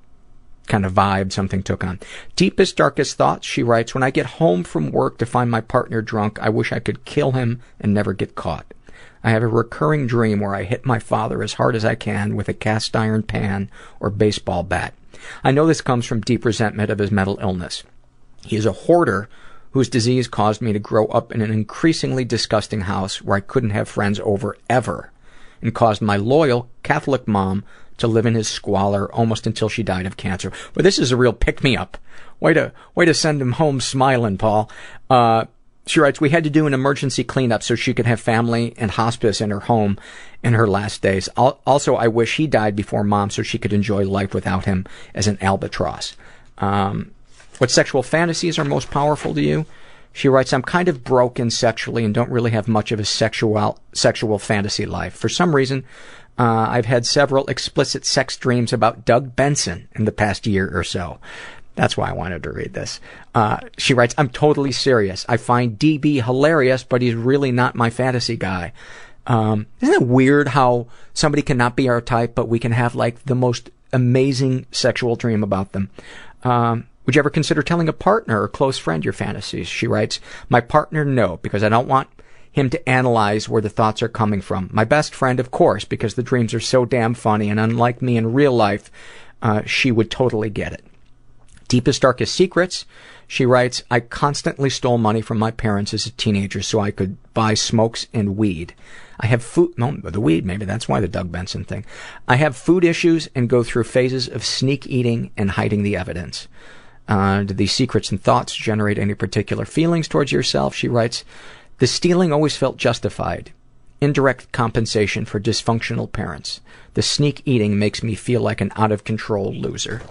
kind of vibe something took on. Deepest, darkest thoughts, she writes, when I get home from work to find my partner drunk, I wish I could kill him and never get caught. I have a recurring dream where I hit my father as hard as I can with a cast iron pan or baseball bat. I know this comes from deep resentment of his mental illness. He is a hoarder whose disease caused me to grow up in an increasingly disgusting house where I couldn't have friends over ever, and caused my loyal Catholic mom to live in his squalor almost until she died of cancer. Well, this is a real pick-me-up. Way to, way to send him home smiling, Paul. Uh, She writes, we had to do an emergency cleanup so she could have family and hospice in her home in her last days. Also, I wish he died before Mom so she could enjoy life without him as an albatross. Um, what sexual fantasies are most powerful to you? She writes, I'm kind of broken sexually and don't really have much of a sexual sexual fantasy life. For some reason, uh, I've had several explicit sex dreams about Doug Benson in the past year or so. That's why I wanted to read this. Uh, she writes, I'm totally serious. I find D B hilarious, but he's really not my fantasy guy. Um, isn't it weird how somebody cannot be our type, but we can have like the most amazing sexual dream about them? Um, would you ever consider telling a partner or close friend your fantasies? She writes, my partner, no, because I don't want him to analyze where the thoughts are coming from. My best friend, of course, because the dreams are so damn funny, and unlike me in real life, uh, she would totally get it. Deepest, darkest secrets, she writes, I constantly stole money from my parents as a teenager so I could buy smokes and weed. I have food, no, the weed, maybe that's why the Doug Benson thing. I have food issues and go through phases of sneak eating and hiding the evidence. Uh, do these secrets and thoughts generate any particular feelings towards yourself? She writes, the stealing always felt justified. Indirect compensation for dysfunctional parents. The sneak eating makes me feel like an out-of-control loser.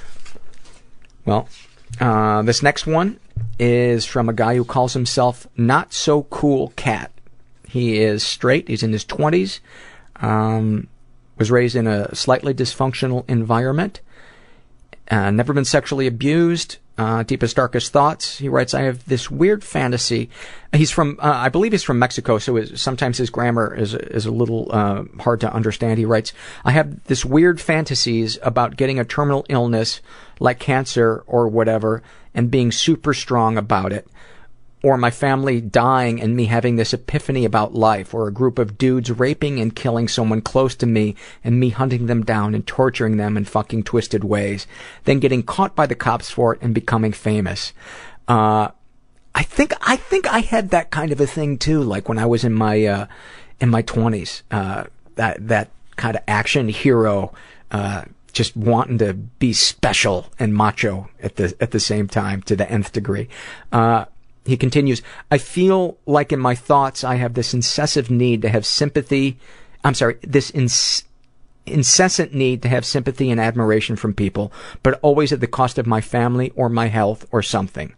Well, uh, this next one is from a guy who calls himself Not So Cool Cat. He is straight. He's in his twenties. Um, was raised in a slightly dysfunctional environment. Uh, never been sexually abused. Uh, deepest, darkest thoughts. He writes, I have this weird fantasy. He's from, uh, I believe he's from Mexico, so his, sometimes his grammar is, is a little uh, hard to understand. He writes, I have this weird fantasies about getting a terminal illness like cancer or whatever and being super strong about it. or my family dying and me having this epiphany about life, or a group of dudes raping and killing someone close to me and me hunting them down and torturing them in fucking twisted ways, then getting caught by the cops for it and becoming famous. Uh, I think, I think I had that kind of a thing too, like when I was in my, uh, in my twenties, uh, that, that kind of action hero, uh, just wanting to be special and macho at the, at the same time to the nth degree. Uh, He continues, I feel like in my thoughts I have this incessant need to have sympathy, I'm sorry, this ins- incessant need to have sympathy and admiration from people, but always at the cost of my family or my health or something.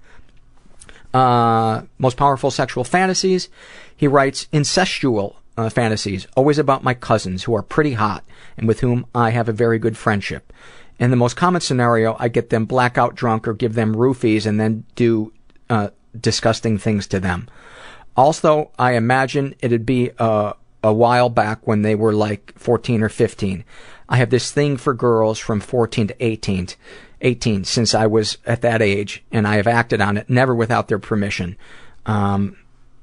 Uh, most powerful sexual fantasies, he writes, incestual uh, fantasies, always about my cousins who are pretty hot and with whom I have a very good friendship. In the most common scenario, I get them blackout drunk or give them roofies and then do uh disgusting things to them. Also, I imagine it'd be uh, a while back when they were like fourteen or fifteen. I have this thing for girls from fourteen to eighteen, eighteen since I was at that age, and I have acted on it, never without their permission. Um,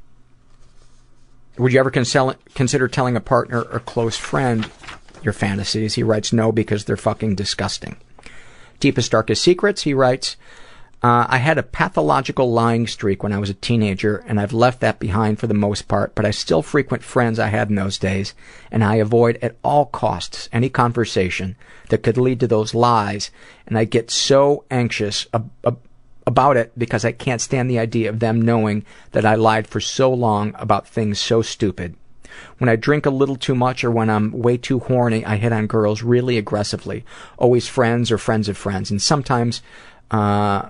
would you ever consider, consider telling a partner or close friend your fantasies? He writes, no, because they're fucking disgusting. Deepest, darkest secrets, he writes, Uh, I had a pathological lying streak when I was a teenager, and I've left that behind for the most part, but I still frequent friends I had in those days, and I avoid at all costs any conversation that could lead to those lies, and I get so anxious ab- ab- about it because I can't stand the idea of them knowing that I lied for so long about things so stupid. When I drink a little too much or when I'm way too horny, I hit on girls really aggressively, always friends or friends of friends, and sometimes, uh...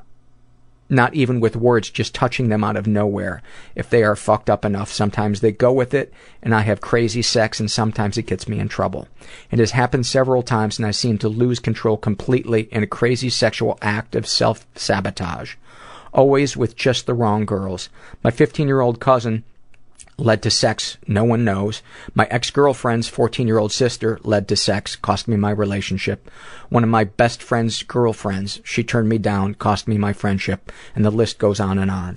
not even with words, just touching them out of nowhere. If they are fucked up enough, sometimes they go with it, and I have crazy sex, and sometimes it gets me in trouble. It has happened several times, and I seem to lose control completely in a crazy sexual act of self-sabotage. Always with just the wrong girls. My fifteen-year-old cousin led to sex no one knows. My ex-girlfriend's fourteen-year-old sister led to sex, cost me my relationship. One of my best friend's girlfriends, she turned me down, cost me my friendship, and the list goes on and on.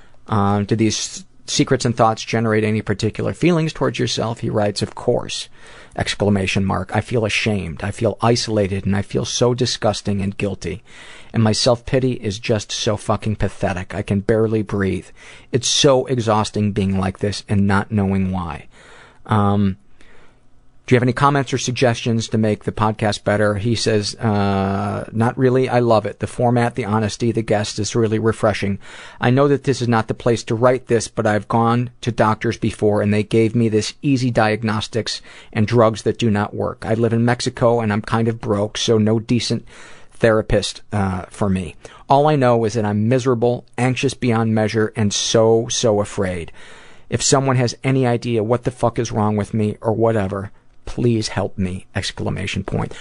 Um, do these secrets and thoughts generate any particular feelings towards yourself? He writes, of course. Exclamation mark. I feel ashamed. I feel isolated, and I feel so disgusting and guilty. And my self-pity is just so fucking pathetic. I can barely breathe. It's so exhausting being like this and not knowing why. Um, do you have any comments or suggestions to make the podcast better? He says, uh, not really. I love it. The format, the honesty, the guest is really refreshing. I know that this is not the place to write this, but I've gone to doctors before and they gave me this easy diagnostics and drugs that do not work. I live in Mexico and I'm kind of broke, so no decent therapist uh, for me. All I know is that I'm miserable, anxious beyond measure, and so, so afraid. If someone has any idea what the fuck is wrong with me or whatever, please help me! Exclamation point.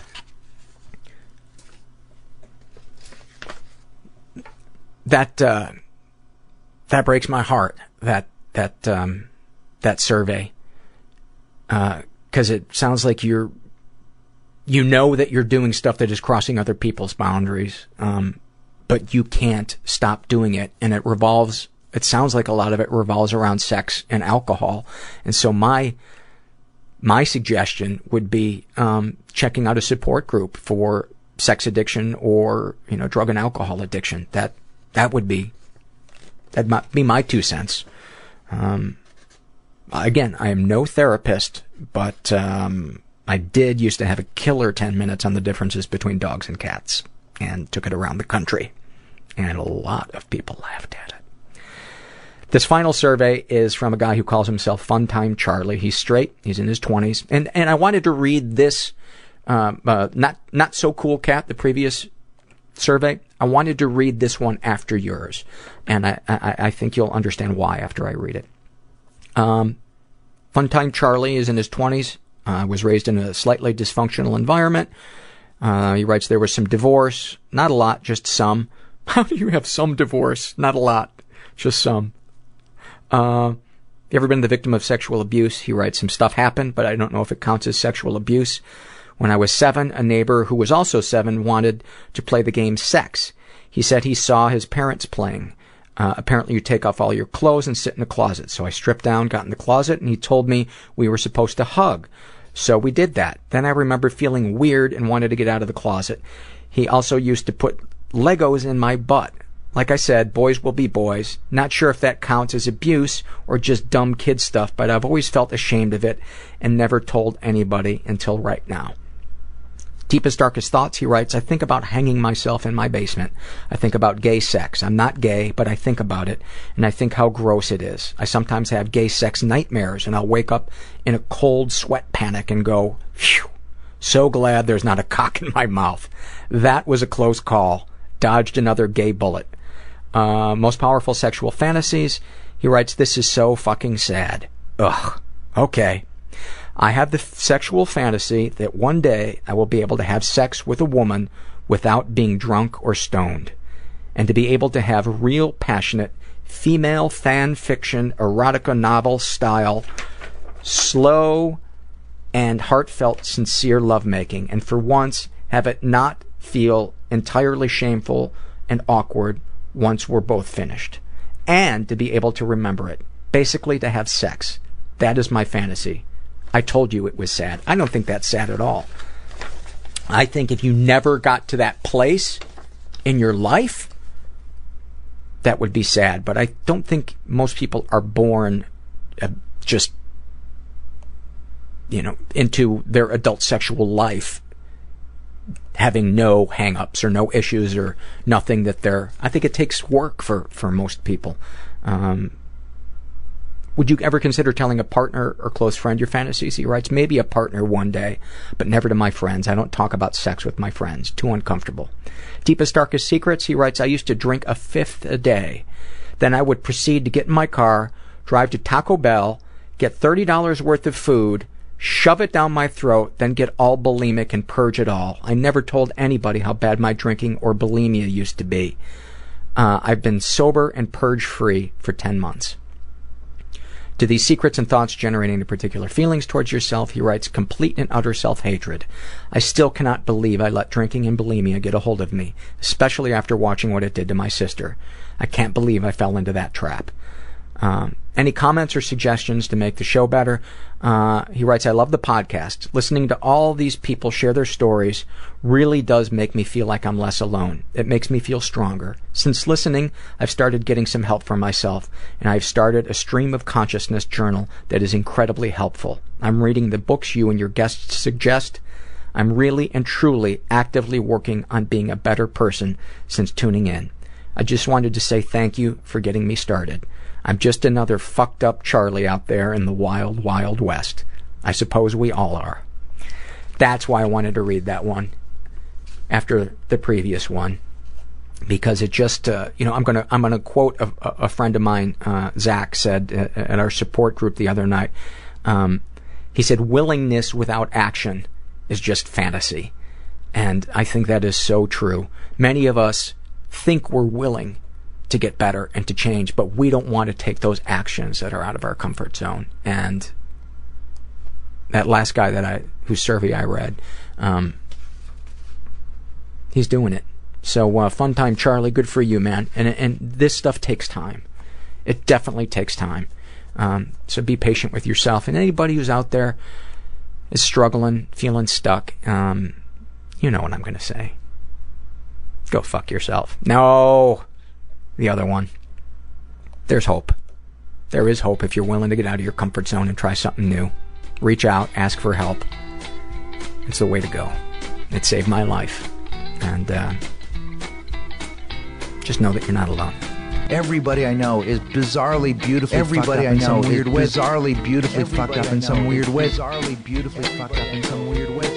That uh, that breaks my heart. That that um, that survey, because uh, it sounds like you're. You know that you're doing stuff that is crossing other people's boundaries, um, but you can't stop doing it, and it revolves. It sounds like a lot of it revolves around sex and alcohol, and so my. My suggestion would be um, checking out a support group for sex addiction or, you know, drug and alcohol addiction. That that would be that might be my two cents. Um, again, I am no therapist, but um, I did used to have a killer ten minutes on the differences between dogs and cats, and took it around the country, and a lot of people laughed at it. This final survey is from a guy who calls himself Funtime Charlie. He's straight. He's in his twenties. And and I wanted to read this, uh, uh, not not so cool cat, the previous survey. I wanted to read this one after yours. And I, I, I think you'll understand why after I read it. Um, Funtime Charlie is in his twenties. Uh, was raised in a slightly dysfunctional environment. Uh, he writes, there was some divorce. Not a lot, just some. How do you have some divorce? Not a lot, just some. Uh, you ever been the victim of sexual abuse? He writes, some stuff happened, but I don't know if it counts as sexual abuse. When I was seven, a neighbor who was also seven wanted to play the game Sex. He said he saw his parents playing. Uh, apparently you take off all your clothes and sit in the closet. So I stripped down, got in the closet, and he told me we were supposed to hug. So we did that. Then I remember feeling weird and wanted to get out of the closet. He also used to put Legos in my butt. Like I said, boys will be boys. Not sure if that counts as abuse or just dumb kid stuff, but I've always felt ashamed of it and never told anybody until right now. Deepest, darkest thoughts, he writes, I think about hanging myself in my basement. I think about gay sex. I'm not gay, but I think about it, and I think how gross it is. I sometimes have gay sex nightmares, and I'll wake up in a cold sweat panic and go, phew, so glad there's not a cock in my mouth. That was a close call. Dodged another gay bullet. Uh, most powerful sexual fantasies, he writes, this is so fucking sad. Ugh. Okay. I have the f- sexual fantasy that one day I will be able to have sex with a woman without being drunk or stoned, and to be able to have real, passionate, female fan fiction, erotica novel style, slow and heartfelt, sincere lovemaking, and for once have it not feel entirely shameful and awkward once we're both finished, and to be able to remember it. Basically, to have sex. That is my fantasy. I told you it was sad. I don't think that's sad at all. I think if you never got to that place in your life, that would be sad. But I don't think most people are born uh, just, you know, into their adult sexual life having no hang-ups or no issues or nothing that they're... I think it takes work for, for most people. Um... Would you ever consider telling a partner or close friend your fantasies? He writes, maybe a partner one day, but never to my friends. I don't talk about sex with my friends. Too uncomfortable. Deepest, darkest secrets, he writes, I used to drink a fifth a day. Then I would proceed to get in my car, drive to Taco Bell, get thirty dollars worth of food, shove it down my throat, then get all bulimic and purge it all. I never told anybody how bad my drinking or bulimia used to be. Uh, I've been sober and purge-free for ten months. To these secrets and thoughts generating the particular feelings towards yourself, he writes, complete and utter self-hatred. I still cannot believe I let drinking and bulimia get a hold of me, especially after watching what it did to my sister. I can't believe I fell into that trap. Um, any comments or suggestions to make the show better? Uh, he writes, I love the podcast. Listening to all these people share their stories really does make me feel like I'm less alone. It makes me feel stronger. Since listening, I've started getting some help for myself, and I've started a stream of consciousness journal that is incredibly helpful. I'm reading the books you and your guests suggest. I'm really and truly actively working on being a better person since tuning in. I just wanted to say thank you for getting me started. I'm just another fucked up Charlie out there in the wild, wild west. I suppose we all are. That's why I wanted to read that one after the previous one, because it just, uh, you know, I'm gonna I'm gonna quote a, a friend of mine, uh, Zach, said uh, at our support group the other night. Um, he said, "Willingness without action is just fantasy," and I think that is so true. Many of us think we're willing to get better and to change, but we don't want to take those actions that are out of our comfort zone. And that last guy that I, whose survey I read, um, he's doing it. So, uh, fun time, Charlie. Good for you, man. And and this stuff takes time. It definitely takes time. Um, so be patient with yourself. And anybody who's out there is struggling, feeling stuck, um, you know what I'm going to say. Go fuck yourself. No. The other one. There's hope. There is hope if you're willing to get out of your comfort zone and try something new. Reach out, ask for help. It's the way to go. It saved my life. And uh, just know that you're not alone. Everybody I know is bizarrely beautifully Everybody fucked up I in know some weird way. Bizarrely beautifully Everybody fucked up in some weird way. Bizarrely beautifully fucked up in some weird way.